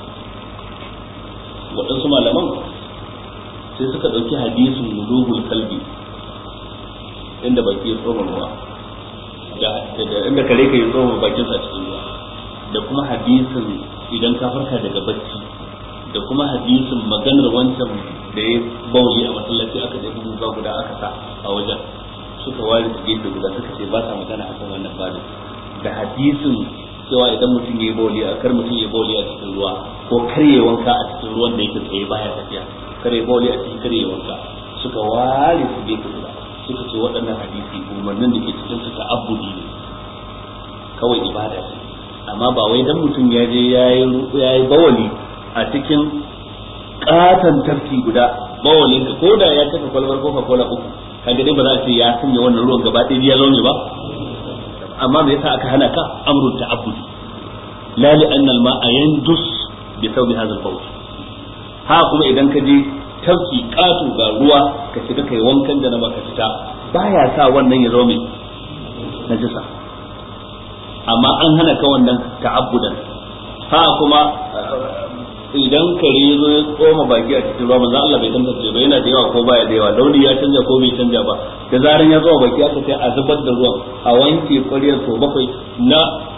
Waɗansu malaman sai suka ɗauki hadisin wulugul kalbi inda baki ya tsoma ruwa da inda kare ka yi tsoma bakin sa cikin ruwa da kuma hadisin idan ka farka daga bacci da kuma hadisin maganar wancan da ya bauli a masallaci aka je guga guda aka sa a wajen suka ware su gefe guda suka ce ba sa magana akan wannan babin da hadisin cewa idan mutum ya yi bauli a kar mutum ya bauli a cikin ruwa ko kar ya wanka a cikin ruwan da yake tsaye baya tafiya kar ya bauli a cikin kar ya wanka suka ware su gefe guda suka ce waɗannan hadisi umarnin da ke cikin su ta'abbudi ne kawai ibada ce amma ba wai dan mutum ya je ya yi bawali a cikin katon tafki guda bawalin ka ko da ya cika kwalbar coca cola uku kaga dai ba za a ce ya sanya wannan ruwan gaba ɗaya ya zo ne ba amma me yasa aka hana ka amrun ta'abbudi la li anna al-ma'a yandus bi thawbi hadha al-bawl ha kuma idan ka je tafki katu ga ruwa ka shiga kai wankan da na baka fita baya sa wannan ya zo mai najasa amma an hana ka wannan ta'abbudan ha kuma idan kare ya zo ya tsoma baki a cikin ruwa manzo Allah bai tantance ba yana da yawa ko baya da yawa launi ya canja ko bai canja ba da zaran ya tsoma baki aka sai a zubar da ruwan a wanke ƙwaryar so bakwai na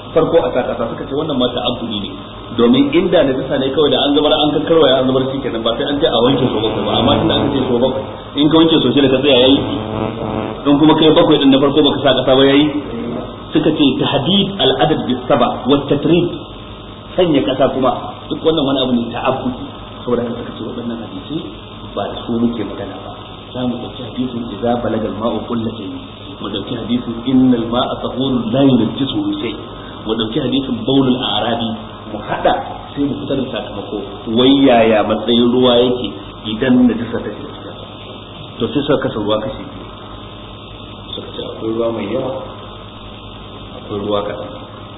farko a sa kasa suka ce wannan ma ta'abbudi ne domin inda na jisa ne kawai da an zubar an kakkarwa ya an zubar shi kenan ba sai an ce a wanke so bakwai ba amma tunda an ce so bakwai in ka wanke so shi da ka tsaya yayi in kuma kai bakwai din na farko baka sa kasa ba yayi suka ce tahdid al-adad bis saba wa tatrib sanya kasa kuma duk wannan wani abu ne ta'abbudi saboda haka suka ce waɗannan hadisi ba da su muke magana ba za mu dauki hadisin idza balagal ma'u qullatayn mu dauki hadisin innal ma'a tahurun la yunjisu shay mu dauki hadisin baulul a'rabi mu hada sai mu fitar da sakamako wai yaya matsayin ruwa yake idan da tasa ta shiga to sai suka kasa ruwa kashi suka ce akwai ruwa mai yawa akwai ruwa kaɗan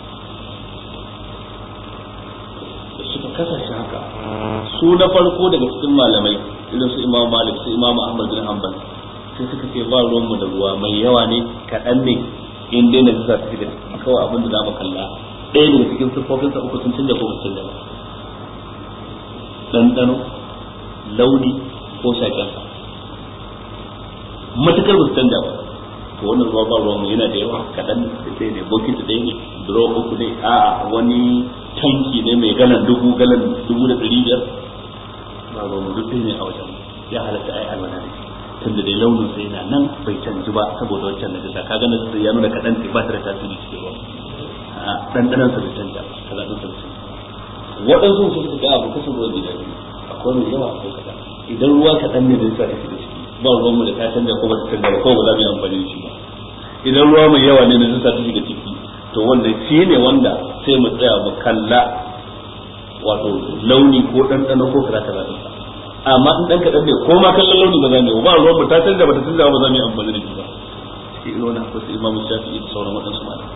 da suka kasa shi haka su na farko daga cikin malamai irin su imam malik su imam ahmad bin hanbal sai suka ce ba ruwan mu da ruwa mai yawa ne kaɗan ne in dai na tasa ta shiga kawai abin da za mu kalla ɗaya daga cikin siffofinsa uku sun canja ko ba canja ba ɗanɗano launi ko shaƙensa matukar ba su canja ba to wannan ruwa ba ruwan yana da yawa kaɗan da ɗaya ne bokiti ɗaya ne duro uku ne a wani tanki ne mai galan dubu galan dubu da ɗari biyar ba ruwan mu duk ɗaya ne a wajen ya halatta ai alwana ne tunda dai launin sai yana nan bai canji ba saboda wancan najasa ka gane sai ya nuna kaɗan sai ba ta da tasiri cikin ruwa ɗanɗanan sa bai canja kaza ɗin sa bai canja waɗansu su suka ga abu kasan ruwan gida ne akwai mai yawa akwai kaɗan idan ruwa kaɗan ne zai sa da shi da ciki ba ruwan mu da ta canja ko ba ta canja ba ko ba za mu yi amfani da shi ba idan ruwa mai yawa ne zai sa ta shiga ciki to wannan shi ne wanda sai mu tsaya mu kalla wato launi ko ɗanɗano ko kaza kaza ɗin sa amma in ɗan kaɗan ne ko ma kallon launi ba za mu yi ba ruwan mu ta canja ba ta canja ba za mu yi amfani da shi ba cikin irin wannan akwai su imamu shafi'i da sauran waɗansu malamai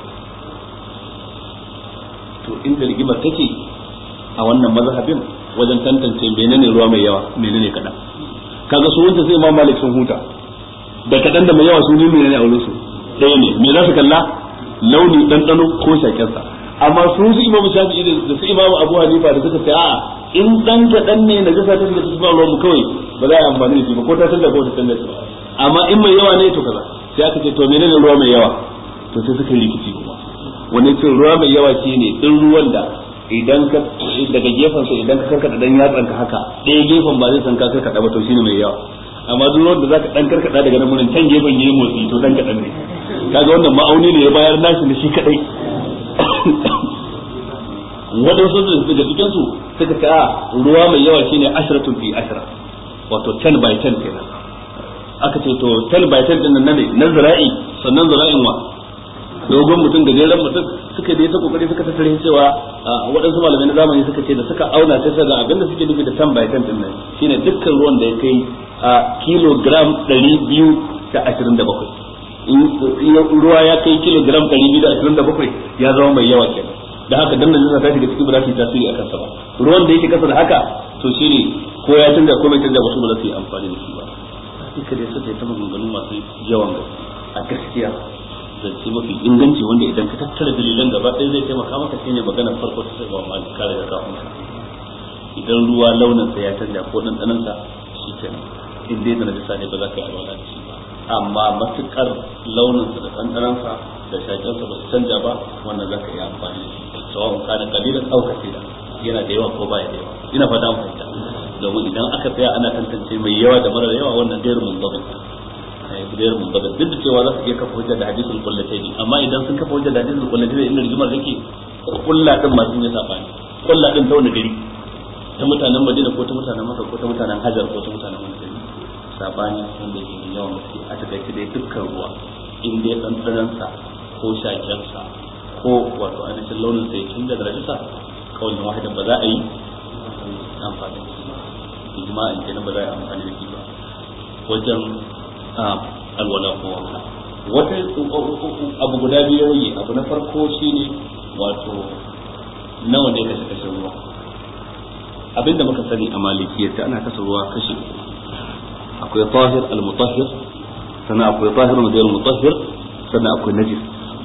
to inda rigimar take a wannan mazhabin wajen tantance menene ruwa mai yawa menene kadan kaga su wanda sai Imam Malik sun huta da kadan da mai yawa su ne menene a wurin su ɗaya ne me za su kalla launi dandano ko shaken sa amma su su Imam Shafi'i da su Imam Abu Hanifa da suka ce a'a in dan kadan ne na gasa ta shiga cikin ruwan mu kawai ba za a amfani da shi ba ko ta tanda ko ta tanda shi amma in mai yawa ne to kaza sai aka ce to menene ruwa mai yawa to sai suka rikici kuma wani cin ruwa mai yawa shi ne ɗin ruwan da idan ka daga gefen sa idan ka karkada dan yatsan ka haka ɗaya gefen ba zai san ka karkada ba to shine mai yawa amma duk ruwan da zaka dan karkada daga nan mun can gefen yayi motsi to dan kadan ne kaga wannan ma'auni ne ya bayar nashi da shi kadai wadansu daga cikin su suka ce a ruwa mai yawa shine ashratun fi ashra wato ten by ten kenan aka ce to ten by ten din nan ne na zira'i sannan zira'in wa dogon mutum gajeren mutum suka dai ta kokari suka tattare cewa waɗansu malamai na zamani suka ce da suka auna sai ga abinda suke nufi da tan by tan din nan shine dukkan ruwan da ya kai a kilogram ɗari biyu da ashirin da bakwai in ruwa ya kai kilogram ɗari biyu da ashirin da bakwai ya zama mai yawa kenan da haka dan nan ta shiga cikin ba za su yi tasiri akan sa ba ruwan da yake kasa da haka to shine ko ya canza ko bai canza ba su ba za su yi amfani da shi ba duka dai suka yi ta maganganu masu yawan a gaskiya zance mafi inganci wanda idan ka tattara dalilan gaba ɗaya zai taimaka maka shine magana farko ta sai ba mali kare da kafin ka idan ruwa launin sa ya canja ko dandanan sa shikenan in dai da najasa ne ba za ka yi alwala da shi ba amma matukar launin sa da dandanan sa da shakin sa ba su canja ba wannan za ka yi amfani da shi sawa'un kana kalilan aw kasira yana da yawa ko baya da yawa ina fata mun fahimta domin idan aka tsaya ana tantance mai yawa da mara yawa wannan gairu mundabi gairu mundabi duk da cewa za su iya kafa hujja da hadisul qullatayn amma idan sun kafa hujja da hadisul qullatayn inda rigimar take kullatin ma sun yi sabani kullatin ta wani gari ta mutanen Madina ko ta mutanen Makka ko ta mutanen Hajar ko ta mutanen wani gari sabani wanda yake da yawan gaske a takaice dai dukkan ruwa in dai dan sa ko shaken sa ko wato ainihin launin sa yake da darajarsa kawai wahidan ba za a yi amfani da shi ijma'in kenan ba za a yi amfani da shi ba wajen alwala ko wanka wata abu guda biyu rage abu na farko shine wato nawa ne kashe kashe ruwa abinda muka sani a malikiyar ta ana kasa ruwa kashe akwai tahir al-mutahhir sannan akwai tahir ghayr mutahhir sannan akwai najis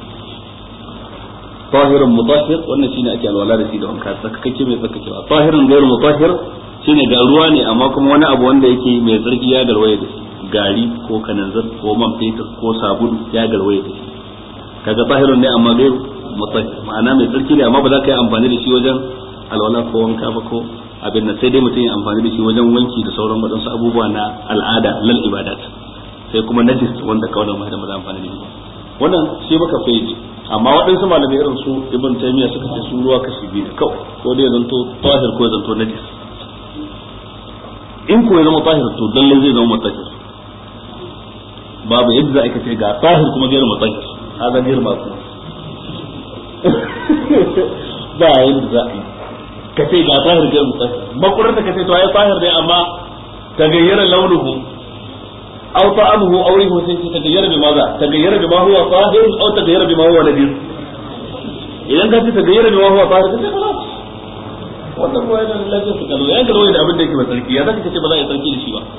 tahirun mutahhir wannan shine ake alwala da shi da wanka tsakakake mai tsakakewa tahirun ghayr mutahhir shine ga ruwa ne amma kuma wani abu wanda yake mai tsarki ya garwaye da shi gari ko kananzir ko man fetur ko sabulu ya garwaye da shi kaga tahirun ne amma ghayr mutahhir ma'ana mai tsarki ne amma ba za ka yi amfani da shi wajen alwala ko wanka ba ko abin nan sai dai mutum ya amfani da shi wajen wanki da sauran waɗansu abubuwa na al'ada lal ibadat sai kuma najis wanda kawai mai da maza amfani da shi wannan shi maka faiji amma waɗansu malamai irin su ibn taymiya suka ce su ruwa kashi biyu ne kawai ko dai zanto tahir ko zanto najis in ko ya zama tahir to dalle zai zama mutahhir babu yadda za a ce ga tahir kuma gairu mutahhir hada gairu ma ku ba yadda za a yi ka ce ga tahir gairu mutahhir makurar ka ce to ai tahir ne amma tagayyara launuhu aw ta'amuhu aw rihu sai ce tagayyara bi maza tagayyara bi ma huwa tahir aw tagayyara bi ma huwa najis idan ka ce tagayyara bi ma huwa tahir sai ka wannan ruwa yana lafiyar su kallo ya garwaye da abin da yake ba sarki ya zaka ce ba za a yi sarki da shi ba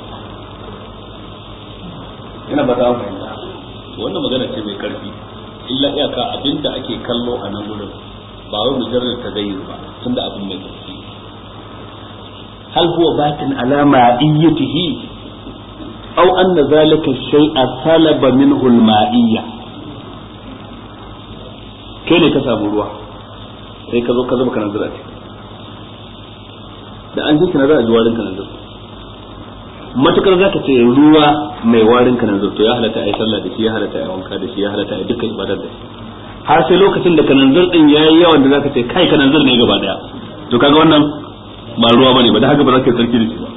ina ba ta fahimta wannan magana ce mai karfi illa iyaka abin da ake kallo a nan gurin ba wai mujarrad tagayyur ba tunda abin mai karfi hal huwa batin ala ma'iyyatihi aw anna zalika shay'a talaba minhu al-ma'iyya kai ne ka samu ruwa sai ka zo ka zuba kana zira ce da an ji kana za a ji warin kana zira matukar za ka ce ruwa mai warin kananzir to ya halatta a yi sallah da shi ya halatta a yi wanka da shi ya halatta a yi dukkan ibadar da shi har sai lokacin da kananzir din ya yi yawan da za ka ce kai kananzir ne gaba daya to kaga wannan ba ruwa bane ba da haka ba za ka yi sarki da shi ba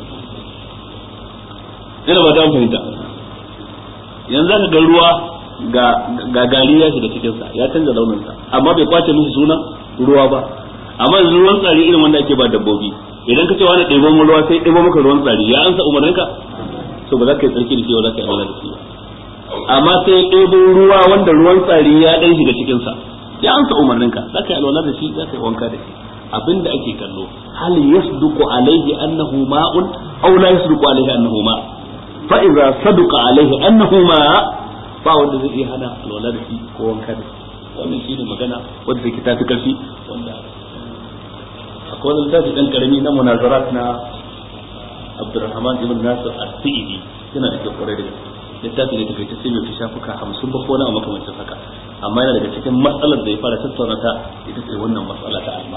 ina ba ta fahimta yanzu za ka ga ruwa ga ga gari ya shiga cikin sa ya canza launin sa amma bai kwace mishi sunan ruwa ba amma yanzu ruwan tsari irin wanda ake ba dabbobi idan ka ce wani ɗebo mu ruwa sai ɗebo maka ruwan tsari ya ansa umarninka to ba za ka yi tsarki da shi ba za ka yi alwala da shi amma sai ɗebo ruwa wanda ruwan tsari ya ɗan shiga cikin sa ya ansa umarninka za ka yi alwala da shi za ka yi wanka da shi abinda ake kallo hal yasduqu alayhi annahu ma'un aw la yasduqu alayhi annahu ma fa idza sadaqa alayhi annahu ma ba wanda zai iya hana alwala da shi ko wanka da shi wannan shine magana wanda take tafi karfi wanda akwai wani littafi dan karami na munazarat na Abdurrahman ibn Nasir as-Sa'idi yana da kyau kwarai da gaske littafi ne take sai mai shafuka hamsin ba ko na makamancin haka amma yana daga cikin matsalar da ya fara tattauna ta ita ce wannan matsala ta alma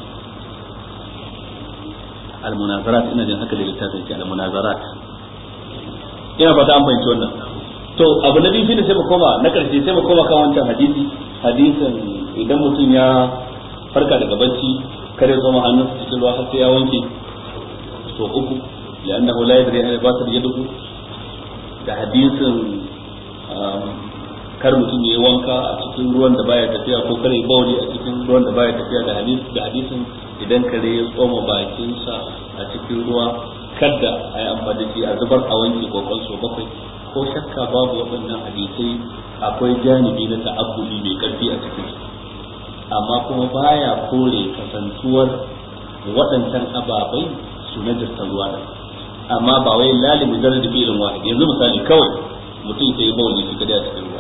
al-munazarat ina jin haka da littafin ke al-munazarat ina fata an fahimci wannan to abu na biyu shine sai mu koma na karshe sai mu koma kan wancan hadisi hadisin idan mutum ya farka daga bacci kare zama hannunsa cikin ruwa har sai ya wanke to uku li'annahu la yadri an basar yaduhu da hadisin kar mutum ya wanka a cikin ruwan da baya tafiya ko kare bauli a cikin ruwan da baya tafiya da hadis da hadisin idan kare ya tsoma bakinsa a cikin ruwa kada a yi amfani da shi a zubar a wanke kokon so bakwai ko shakka babu waɗannan hadisai akwai janibi na ta'abbudi mai karfi a cikin su amma kuma baya kore kasantuwar waɗancan ababai su na jirta ruwa da amma ba wai lalibi zarar da filin wahid yanzu misali kawai mutum sai bauli shi kadai a cikin ruwa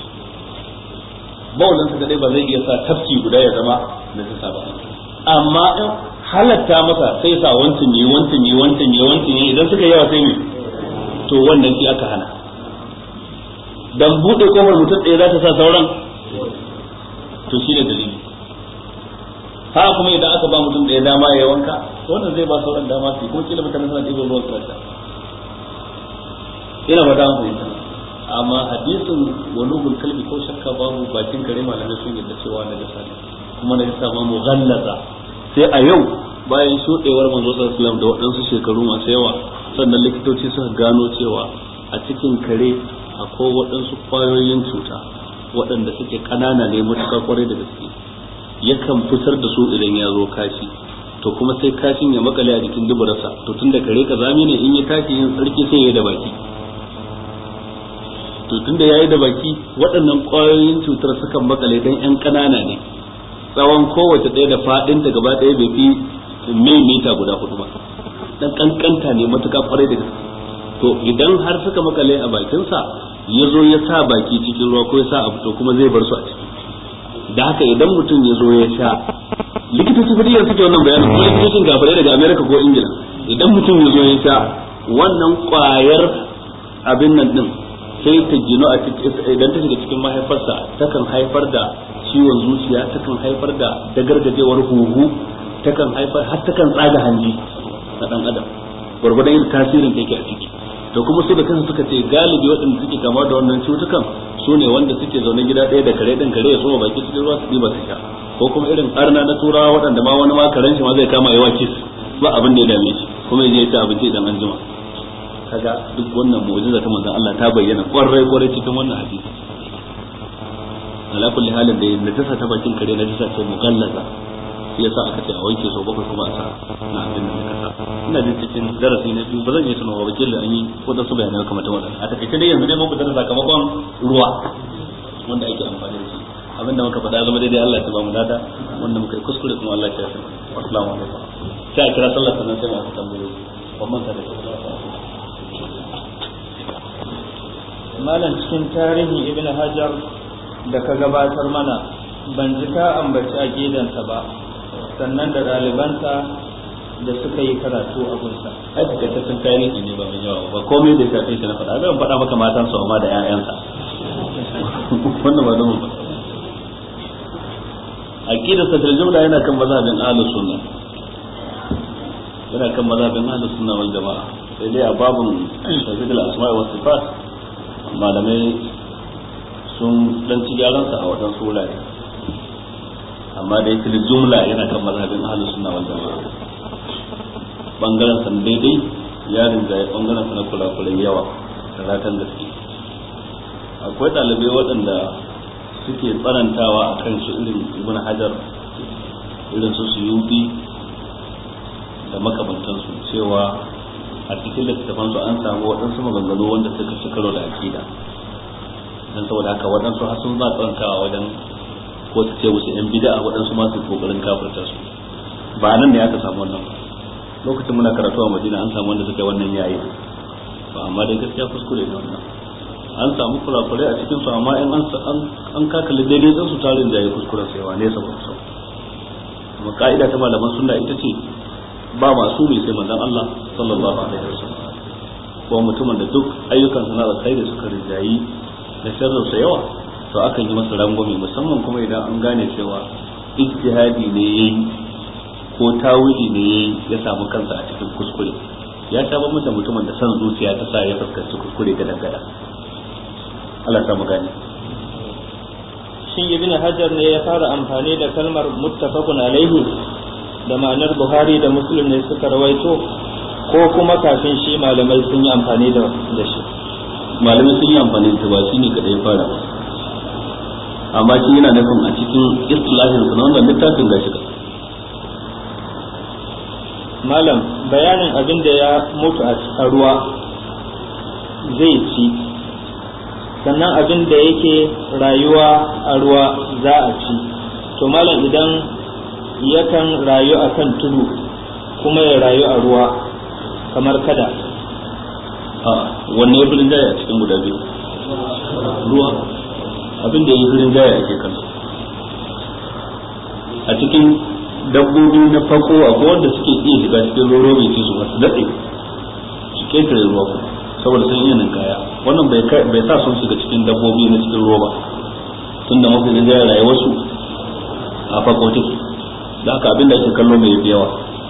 baulin sa kadai ba zai iya sa tafki guda ya zama na ta ba amma in halatta masa sai sa wancan yi wancan yi wancan yi wancan yi idan suka yawa sai ne to wannan shi aka hana dan bude kofar mutum ɗaya za ta sa sauran to shi ne dalili ha kuma idan aka ba mutum da ya dama ya wanka wannan zai ba sauran dama su kuma kila mutane suna ɗiban ruwan sarata ina ba dama fahimta amma hadisin walugul kalbi ko shakka babu bakin kare malamai sun yadda cewa na gasa ne kuma na gasa ma mughallaza sai a yau bayan shuɗewar manzo sallallahu alaihi wasallam da waɗansu shekaru masu yawa sannan likitoci suka gano cewa a cikin kare akwai waɗansu kwayoyin cuta waɗanda suke ƙanana ne matuƙar kwarai da gaske yakan fitar da su idan ya zo kashi to kuma sai kashin ya makale a jikin duburarsa to tunda kare ka zami ne in ya tashi yin tsarki sai ya da baki to tunda ya yi da baki waɗannan ƙwayoyin cutar sukan makale dan ƴan ƙanana ne tsawon kowace ɗaya da faɗinta gaba ɗaya bai fi mita guda hudu ba dan kankanta ne matuƙa kwarai da gaske to idan har suka makale a bakinsa ya zo ya sa baki cikin ruwa ko ya sa abu to kuma zai bar su a ciki da haka idan mutum ya zo ya sha likitoci fa yanzu suke wannan bayanin ko likitocin gafarai daga America ko Ingila idan mutum ya zo ya sha wannan kwayar abin nan din sai ta gino a cikin idan ta shiga cikin mahaifarsa takan haifar da ciwon zuciya, takan haifar da dagargajewar huhu, takan haifar har takan tsaga hanji na dan adam gwargwadon yin tasirin da yake a ciki. to kuma su da kansu suka ce galibi waɗanda suke kama da wannan cutukan su ne wanda suke zaune gida ɗaya da kare ɗin kare ya soma baki cikin ruwa su ɗiba su sha, ko kuma irin arna na turawa waɗanda ma wani ma karen shi ma zai kama yawa kis ba abin da ya dame shi kuma ya je ya ci abinci idan an jima. kaga duk wannan mu'jiza ta manzon Allah ta bayyana kwarai kwarai cikin wannan hadisi. ala kulli halin da najasa ta bakin kare najasa ce mugallaza, shi yasa aka ce a wanke sau bakwai kuma a sa na abin da muka sa. ina jin cikin darasi na biyu ba zan iya tunawa ba killa an yi ko da su bayanai kamar wannan. a takaice dai yanzu dai muku da sakamakon ruwa wanda ake amfani da shi. abin da muka faɗa zama daidai Allah ya ba mu dada, wanda muka yi kuskure kuma Allah ya tafi. assalamu alaikum. sai a kira sallar sannan sai mu aka tambaye wannan ta da malam cikin tarihin Ibn Hajar da ka gabatar mana ban ji ka ambaci aqidansa ba, sannan da ɗalibansa da suka yi karatu a gunsa. ai da tattacin tarihi ne ba mai yawa ba, komai da shafe shi na faɗa zan faɗa maka matan su amma da ƴaƴansa wannan ba zama ba. aqidarsa da jumla yana kan mazhabin ahlus sunna, yana kan mazhabin ahlus sunna wal jama'a, sai dai a babun tafsirul asma'i was sifat malamai sun dan ci gyaran sa a wadansu wurare, amma da yake jumla yana kan mazhabin ahlus sunna wal jama'a. bangaren san daidai ya rinja bangaren sa na kula-kulai yawa da ratan gaske. akwai dalibai waɗanda suke tsanantawa a kan shi irin Ibn Hajar, irin su Suyuti da makamantansu, cewa a cikin littattafansu an samu waɗansu maganganu wanda suka ci karo da akida, don saboda haka waɗansu har sun za tsanantawa wajen ko su ce musu yan bid'a, waɗansu ma su kokarin kafirta su. ba nan ne aka samu wannan ba, lokacin muna karatu a Madina an samu wanda suka yi wannan yayi ba, amma dai gaskiya kuskure ne wannan. an samu kurakurai a cikin su, amma in an an kakali daidai din su tarin da yayi kuskuren sai wa ne saboda sau. kuma ka'ida ta malaman sunna ita ce ba masu ne sai manzon Allah sallallahu alaihi wasallam, ko mutumin da duk ayyukan sa na alkhairi suka rinjayi da sharrin sa yawa, to akan yi masa rangwame, musamman kuma idan an gane cewa ijtihadi ne yayi ko tawili ne yayi ya samu kansa a cikin kuskure. ya sha bambam da mutumin da san zuciya ta sa ya fuskanci kuskure ga dangada. Allah ta mu gane. Shin Ibn Hajar ne ya fara amfani da kalmar muttafaqun alaihi da ma'anar Buhari da Muslim ne suka rawaito, ko kuma kafin shi malamai sun yi amfani da da shi? Malamai sun yi amfani da ba shi ne kadai fara ba, amma shi yana nufin a cikin istilahin sa wannan littafin gashi ka. Malam, bayanin abin da ya mutu a ruwa zai ci, sannan abin da yake rayuwa a ruwa za a ci. To malam, idan yakan rayu a kan tudu kuma ya rayu a ruwa kamar kada, a wanne ya fi jaya a cikin guda biyu? Ruwa. abin da ya fi jaya a ke kansa a cikin dabbobi na farko akwai wanda suke iya shiga cikin roro mai ce su masu daɗe su ketare ruwa kuma saboda sun iya ninkaya. wannan bai sa sun shiga cikin dabbobi na cikin ruwa ba, tun da mafi rinjaya rayuwarsu a farko take, da haka abin da ake kallo mai yawa.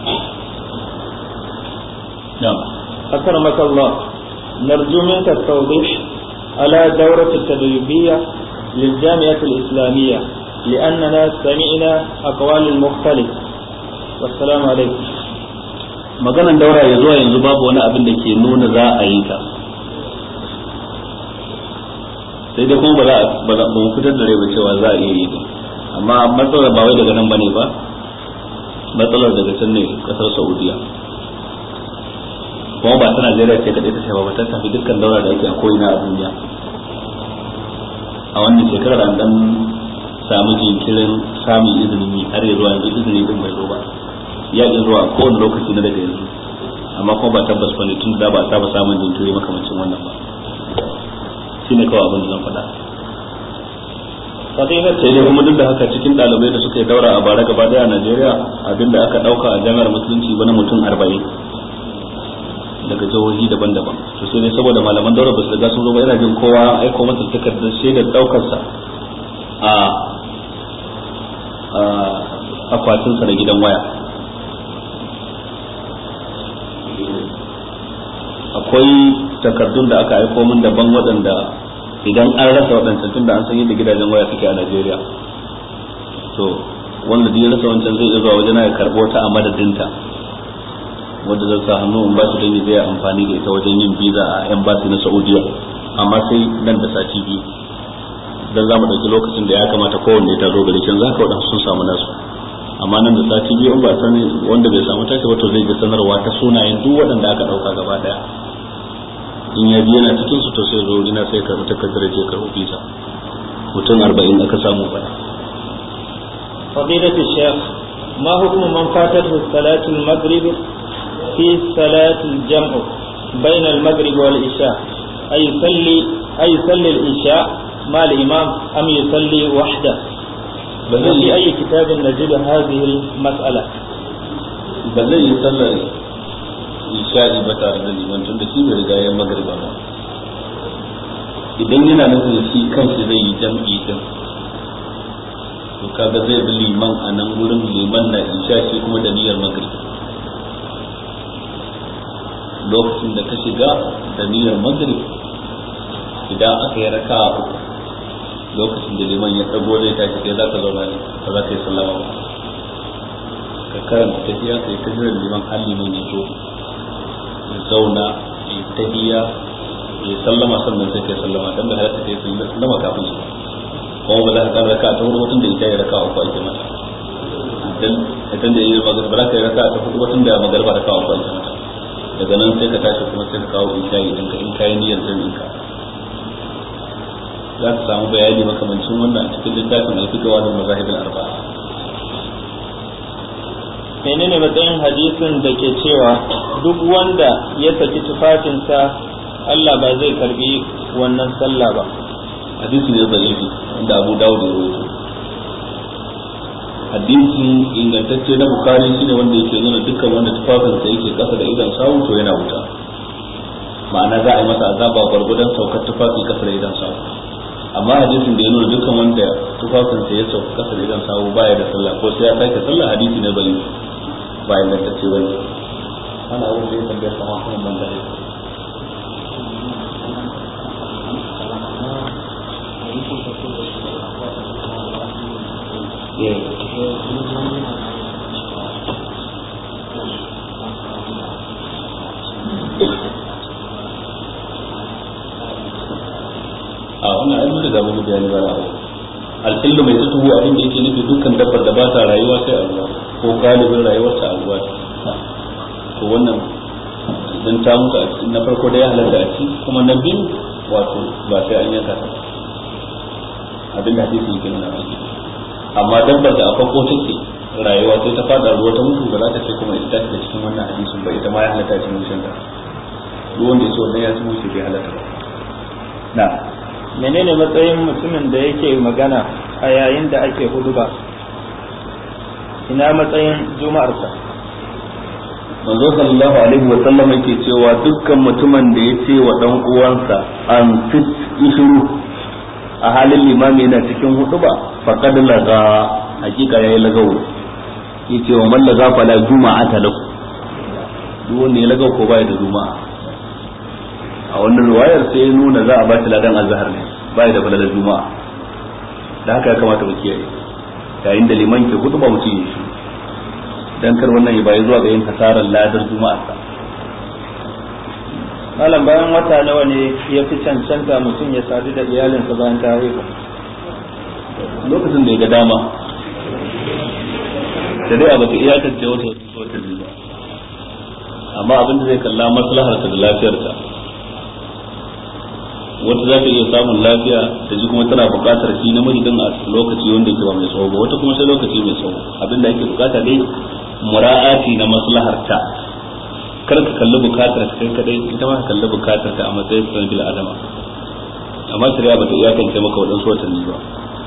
أكرمك الله، نرجو منك التوضيح على دورة التدريبية للجامعة الإسلامية لأننا سمعنا أقوال المختلف. والسلام عليكم. maganan daura ya zuwa yanzu babu wani abin da ke nuna za a yi ta, sai dai kuma ba za mu fitar da rai cewa za a iya yi ta, amma matsalar ba wai daga nan bane ba, matsalar daga can ne kasar Saudiya, kuma ba ta Najeriya ce kadai ta shafa ba, ta shafi dukkan daura da ake a ko'ina a duniya. a wannan shekarar an dan samu jinkirin samun izinin yi, har yanzu yanzu izini din bai zo ba, ya ƙi zuwa kowane lokaci na daga yanzu, amma kuma ba tabbas ba ne tun da ba a saba samun jinkiri makamancin wannan ba. shi ne kawai abin da zan faɗa. sai dai kuma duk da haka cikin ɗalibai da suka yi daura a bara gaba daya a Najeriya, abinda aka ɗauka a jami'ar musulunci wani mutum arba'in daga jihohi daban-daban. to sai dai saboda malaman daura ba su riga sun zo ba, yana jin kowa aiko masa takardar shaidar ɗaukarsa a akwatinsa na gidan waya. Akwai takardun da aka aiko min daban waɗanda idan an rasa waɗancan tun da an san yadda gidajen waya suke a Najeriya, to wanda duk ya rasa wancan zai iya zuwa wajen ya karɓo ta a madadinta, wanda zan sa hannu in ba shi don zai amfani da ita wajen yin biza a embassy na Saudiya, amma sai nan da sati biyu dan za mu ɗauki lokacin da ya kamata kowanne ta zo gari can za ka waɗansu sun samu nasu, amma nan da sati biyu in ba sani wanda bai samu tashi ba to zai ga sanarwa ta sunayen duk waɗanda aka ɗauka gaba ɗaya. In ya ji yana cikin su to sai zo wurina sai karɓi takardar je karɓi visa. Mutum arba'in aka samu bana. فضيلة الشيخ ما حكم من فاتته صلاة المغرب في صلاة الجمع بين المغرب والعشاء أي يصلي أي يصلي العشاء مع الإمام أم يصلي وحده؟ وفي أي كتاب نجد هذه المسألة؟ بل يصلي isha'i ba tare da liman tun da shi bai riga ya magariba ba. Idan yana nufin shi kanshi zai yi jam'i din, to kaga zai bi liman a nan wurin liman na isha shi kuma da niyyar magariba. Lokacin da ka shiga da niyyar magariba, idan aka yi raka uku lokacin da liman ya dago zai tashi kai za ka zauna ne ba za ka yi sallama ba. Ka karanta tafiya kai ta jiran liman har liman ya zo ya zauna ya tahiya ya sallama sannan sai kai sallama dan da halatta kai sallama kafin shi kuma ba za ka raka ta hudu watan da ita ya raka uku ake mata dan idan da yayi magana ba za ka raka ta hudu watan da magarba raka uku ake mata daga nan sai ka tashi kuma sai ka kawo isha'i din ka in kai niyyar jami'in ka za ka samu bayani makamancin wannan a cikin littafin al-fiqh wa al-mazahib al-arba'a. Menene matsayin hadisin da ke cewa duk wanda ya saki tufafinsa Allah ba zai karbi wannan sallah ba? Hadisi ne zaifi wanda Abu Dawud ya rawaito. Hadisin ingantacce na Bukhari shine wanda yake nuna dukkan wanda tufafinsa yake kasa da idan sawu to yana wuta. Ma'ana za a yi masa azaba gwargwadon saukar tufafi kasa da idan sawu. Amma hadisin da ya nuna dukkan wanda tufafinsa ya sauka kasa da idan sawu baya da sallah ko sai ya sake sallah hadisi ne zaifi. Bayan da ta ce wani ana abin da ya tambaya sama kuma ban da a wannan ai mun da mun bayani ba alhillu mai tutu abin da yake nufi dukkan dabbar da ba ta rayuwa sai a ruwa ko galibin rayuwarta a ruwa to wannan idan ta mutu a cikin na farko da ya halatta a ci kuma na biyu wato ba sai an yanka ta abin da hadisi yake nuna mai amma dabbar da a farko take rayuwa sai ta fada ruwa ta mutu ba za ta ce kuma ita ta cikin wannan hadisin ba ita ma ya halatta cikin mushin ta duk wanda ya so wannan ya ci mushi bai halatta ba. Na menene matsayin mutumin da yake magana a yayin da ake huduba? Ina matsayin juma'arsa? Manzo sallallahu alaihi wa sallam yake cewa dukkan mutumin da ya ce wa dan uwansa an fit ishuru a halin limami yana cikin huduba faqad laga hakika yayi lagawo yace wa man laga fala juma'ata lahu duk wanda ya laga ko bai da juma'a. A wannan riwayar sai ya nuna za a ba shi ladan azhar ne bai da falalar juma'a, da haka ya kamata mu kiyaye yayin da liman ke hudu ba mutum yi shi dan kar wannan ya bayi zuwa ga yin hasarar ladar juma'a sa. Malam bayan wata nawa ne ya fi cancanta mutum ya sadu da iyalinsa bayan ta haihu? Lokacin da ya ga dama da dai a baka iyakance wata wata ba, amma abin da zai kalla maslaharta da lafiyarta. Wata za ta iya samun lafiya da ji kuma tana buƙatar shi namiji din a lokaci wanda yake ba mai tsawo ba, wata kuma sai lokaci mai tsawo. Abin da ake buƙata dai mura'ati na maslaharta, kar ka kalli buƙatar ka kai kadai, ita ma ka kalli buƙatar ta a matsayin sunan bil adama. Amma shari'a ba ta iyakance maka waɗansu watanni ba.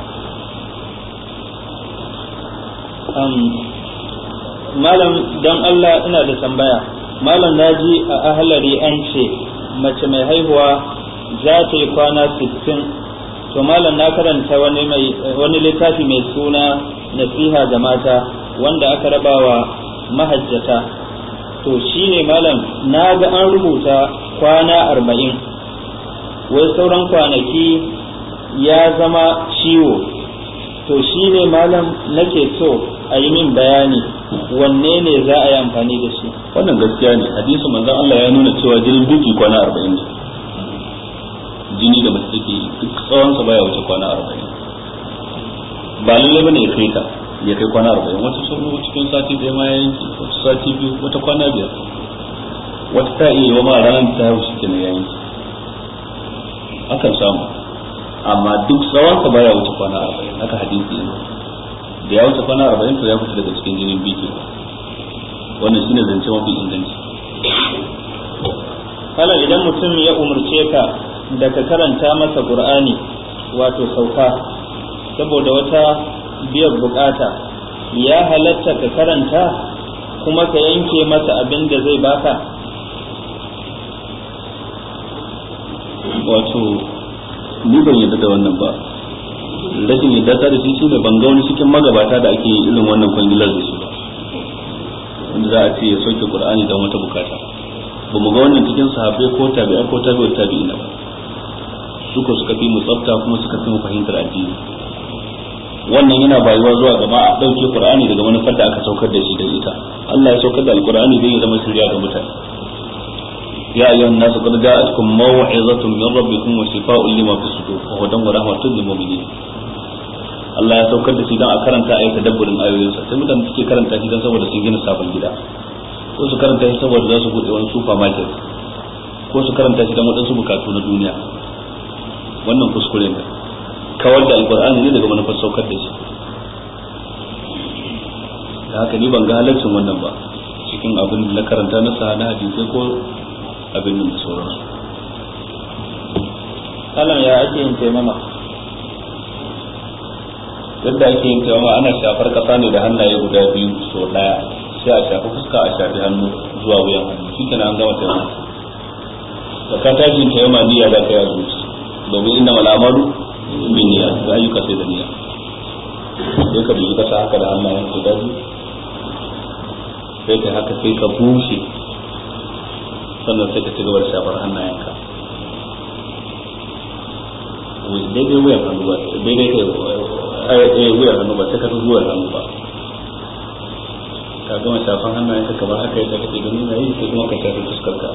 Malam dan Allah ina da tambaya. Malam naji a ahlari an ce mace mai haihuwa za ta yi kwana sittin, to malam na karanta wani mai wani littafi mai suna nasiha ga mata wanda aka rabawa mahajjata, to shine malam na ga an rubuta kwana arba'in, wai sauran kwanaki ya zama ciwo, to shine malam nake so a yi min bayani wanne ne za a yi amfani da shi. Wannan gaskiya ne, hadisin manzon Allah ya nuna cewa jinin duki kwana arba'in ne, jini da mace take duk tsawon sa baya wuce kwana arba'in, ba lalle bane ya kai ta ya kai kwana arba'in, wata sun cikin sati ɗaya ma ya yanki, wata sati biyu, wata kwana biyar, wata ta iya yi wa ma ranar ta hau shi kenan ya yanki, akan samu, amma duk tsawon sa baya wuce kwana arba'in, haka hadisi ne. Da ya wuce kwana arba'in to ya fita daga cikin jinin biki, wannan shine zance mafi inganci. Kala idan mutum ya umarce ka da ka karanta masa Qur'ani wato sauka saboda wata biyar bukata, ya halatta ka karanta kuma ka yanke masa abin da zai baka? Wato ni ban yadda da wannan ba, rashin yadda ta da shi shine ban ga wani cikin magabata da ake irin wannan kwangilar da shi ba, wanda za a ce ya sauke Qur'ani don wata bukata. Ba mu ga wannan cikin sahabbai ko tabi'a ko tabi'ut tabi'ina ba, suka suka fi mu tsafta kuma suka fi mu fahimtar addini. Wannan yana bayuwa zuwa gaba a dauke Qur'ani daga manufar da aka saukar da shi da ita. Allah ya saukar da Al-Qur'ani zai zama shirya ga mutane. Ya ayyuhan nasu qad ja'atkum maw'izatun min rabbikum wa shifaa'un lima fi sudur wa hudan wa rahmatun lil mu'minin. Allah ya saukar da shi dan a karanta ayi tadabburin ayoyinsa, sai mutane suke karanta shi dan saboda sun gina sabon gida, ko su karanta shi saboda za su bude wani supermarket, ko su karanta shi dan wadansu bukatu na duniya. Wannan kuskure ne, kawar da Alqur'ani ne daga manufar saukar da shi. Da haka ni ban ga halaccin wannan ba cikin abin da na karanta na sa na hadisi ko abin da sauransu. Kalan ya ake yin taimama? Yadda ake yin taimama ana shafar kasa ne da hannaye guda biyu so daya, sai a shafi fuska a shafi hannu zuwa wuyan hannu, shi kenan an gama taimama. Da ka tashi yin taimama niyya za ka yi a zuci, domin inna mal'amalu bin niyya, da ayyuka sai da niyya. Sai ka dubi kasa haka da hannayen guda biyu, sai ka haka sai ka bushe, sannan sai ka ci gaba da shafar hannayenka daidai wuyan hannu ba, daidai kai wuyan hannu ba, sai ka zuwa hannu ba. Ka gama shafan hannayenka kamar haka yadda kake gani na yi, sai kuma ka shafi fuskarka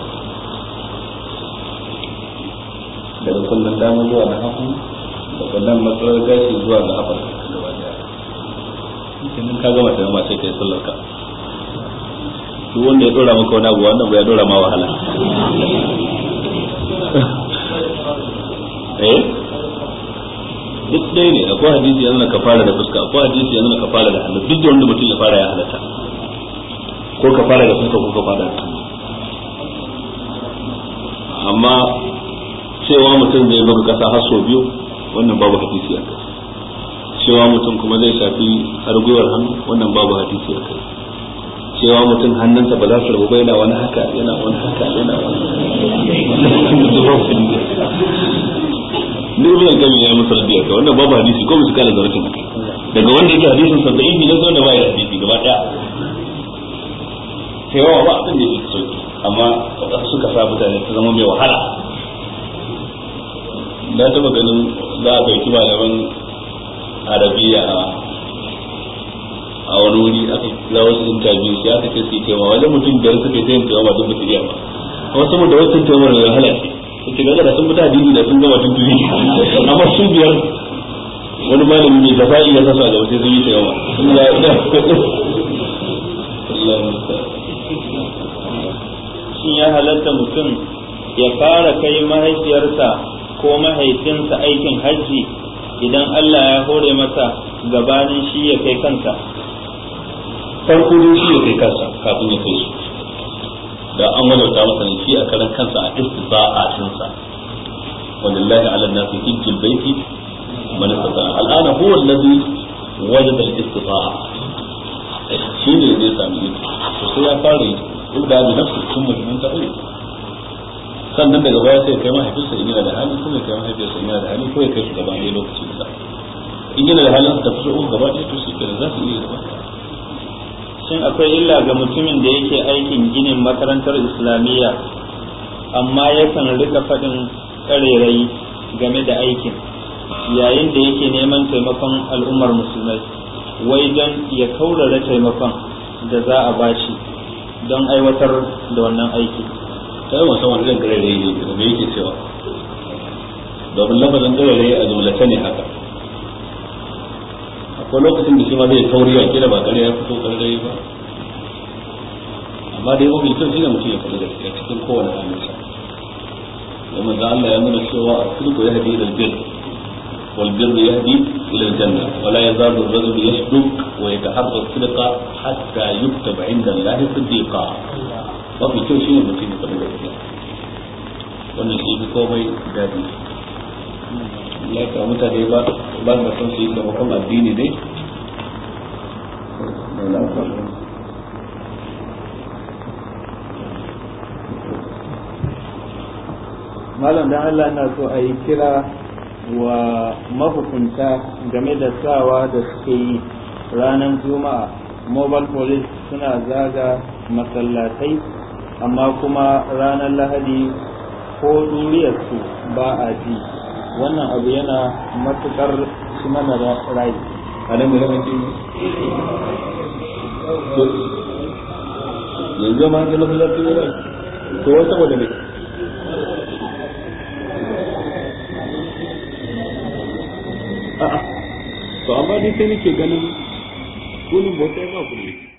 daga kullum dama zuwa na hagu, daga nan matsalar gashi zuwa ga haɓar gaba daya. Kenan ka gama taimama sai ka yi sallarka. Duk wanda ya dora maka wani abu, wannan ba ya dora ma wahala. Eh duk dai ne, akwai hadisi yanzu ka fara da fuska, akwai hadisi yanzu ka fara da hannu, duk da wanda mutum ya fara ya halatta, ko ka fara da fuska ko ka fara da hannu. Amma cewa mutum zai buga kasa har sau biyu, wannan babu hadisi a kai. Cewa mutum kuma zai shafi har gwiwar hannu, wannan babu hadisi a kai. Cewa mutum hannunsa ba za su rabu ba, yana wani haka yana wani haka yana wani ni ibn al-qayyim ya musu radiya ka wannan babu hadisi ko musu kala zaratin daga wanda yake hadisin sa da'ifi ne zo da bai hadisi gaba daya. Cewa ba abin da yake sauki, amma suka sa mutane ta zama mai wahala. Na taba ganin za a dauki malaman arabiya a wani wuri aka kira wasu interview sai aka ce su tema wajen mutum biyar suka yi tayin tema duk mutum ya ba, wasu mu da wasu tema da wahala ce suke gaga da sun fita hadisi da sun gama tun tuni, amma su biyar wani malami mai zafa'i ya sasa a gaba sai sun yi tema. Shin ya halatta mutum ya fara kai mahaifiyarsa ko mahaifinsa aikin hajji idan Allah ya hore masa gabanin shi ya kai kansa? Farko dai shi ya kai kansa kafin ya kai su, da an wadauta masa ne shi a karan kansa a istifa'atinsa. Wallahi ala nasi hijjul baiti man istata. Al'ana huwa alladhi wajada al-istifa'a, shi ne zai sami iko, to sai ya fara yi duk da bi nafsi sun mutumin tafi, sannan daga baya sai kai mahaifinsa in yana da hali, kuma kai mahaifinsa in yana da hali, ko ya kai su gaba ne lokaci guda. in yana da halin su tafi su uku gaba ɗaya to shi kenan za su iya gaba. Shin akwai illa ga mutumin da yake aikin ginin makarantar islamiyya amma yakan rika faɗin ƙarerayi game da aikin yayin da yake neman taimakon al'ummar musulmai wai don ya kaurara taimakon da za a bashi don aiwatar da wannan aiki? sai wasu wani irin ƙarerayi ne da me yake cewa domin lafazin ƙarerayi a jumlace ne haka. akwai lokacin da shi ma zai tauri a kila ba ƙarya ya fito ƙarerayi ba, amma dai mafi kyau shine mutum ya faɗi gaskiya cikin kowane halinsa. domin da Allah ya nuna cewa a sulku ya hadi ilal bir wal bir yahdi ila al janna wala yazalu ar-rajul yasduq wa yataharra as-sidqa hatta yuktaba 'inda Allah siddiqa. mafi kyau shine mutum ya faɗi gaskiya, wannan shi ne komai dadi. ya ka mutane ba ba da son su yi taimakon addini dai malam dan Allah na so a yi kira wa mahukunta game da sawa da suke yi ranar juma'a. Mobile police suna zaga masallatai amma kuma ranar lahadi ko duniyarsu ba a ji. wannan abu yana matukar shi mana rai. a nan mai ramanci yanzu ma ga masallaci ne to wata wadda ne a'a to amma dai sai nake ganin kullum bauta ba kullum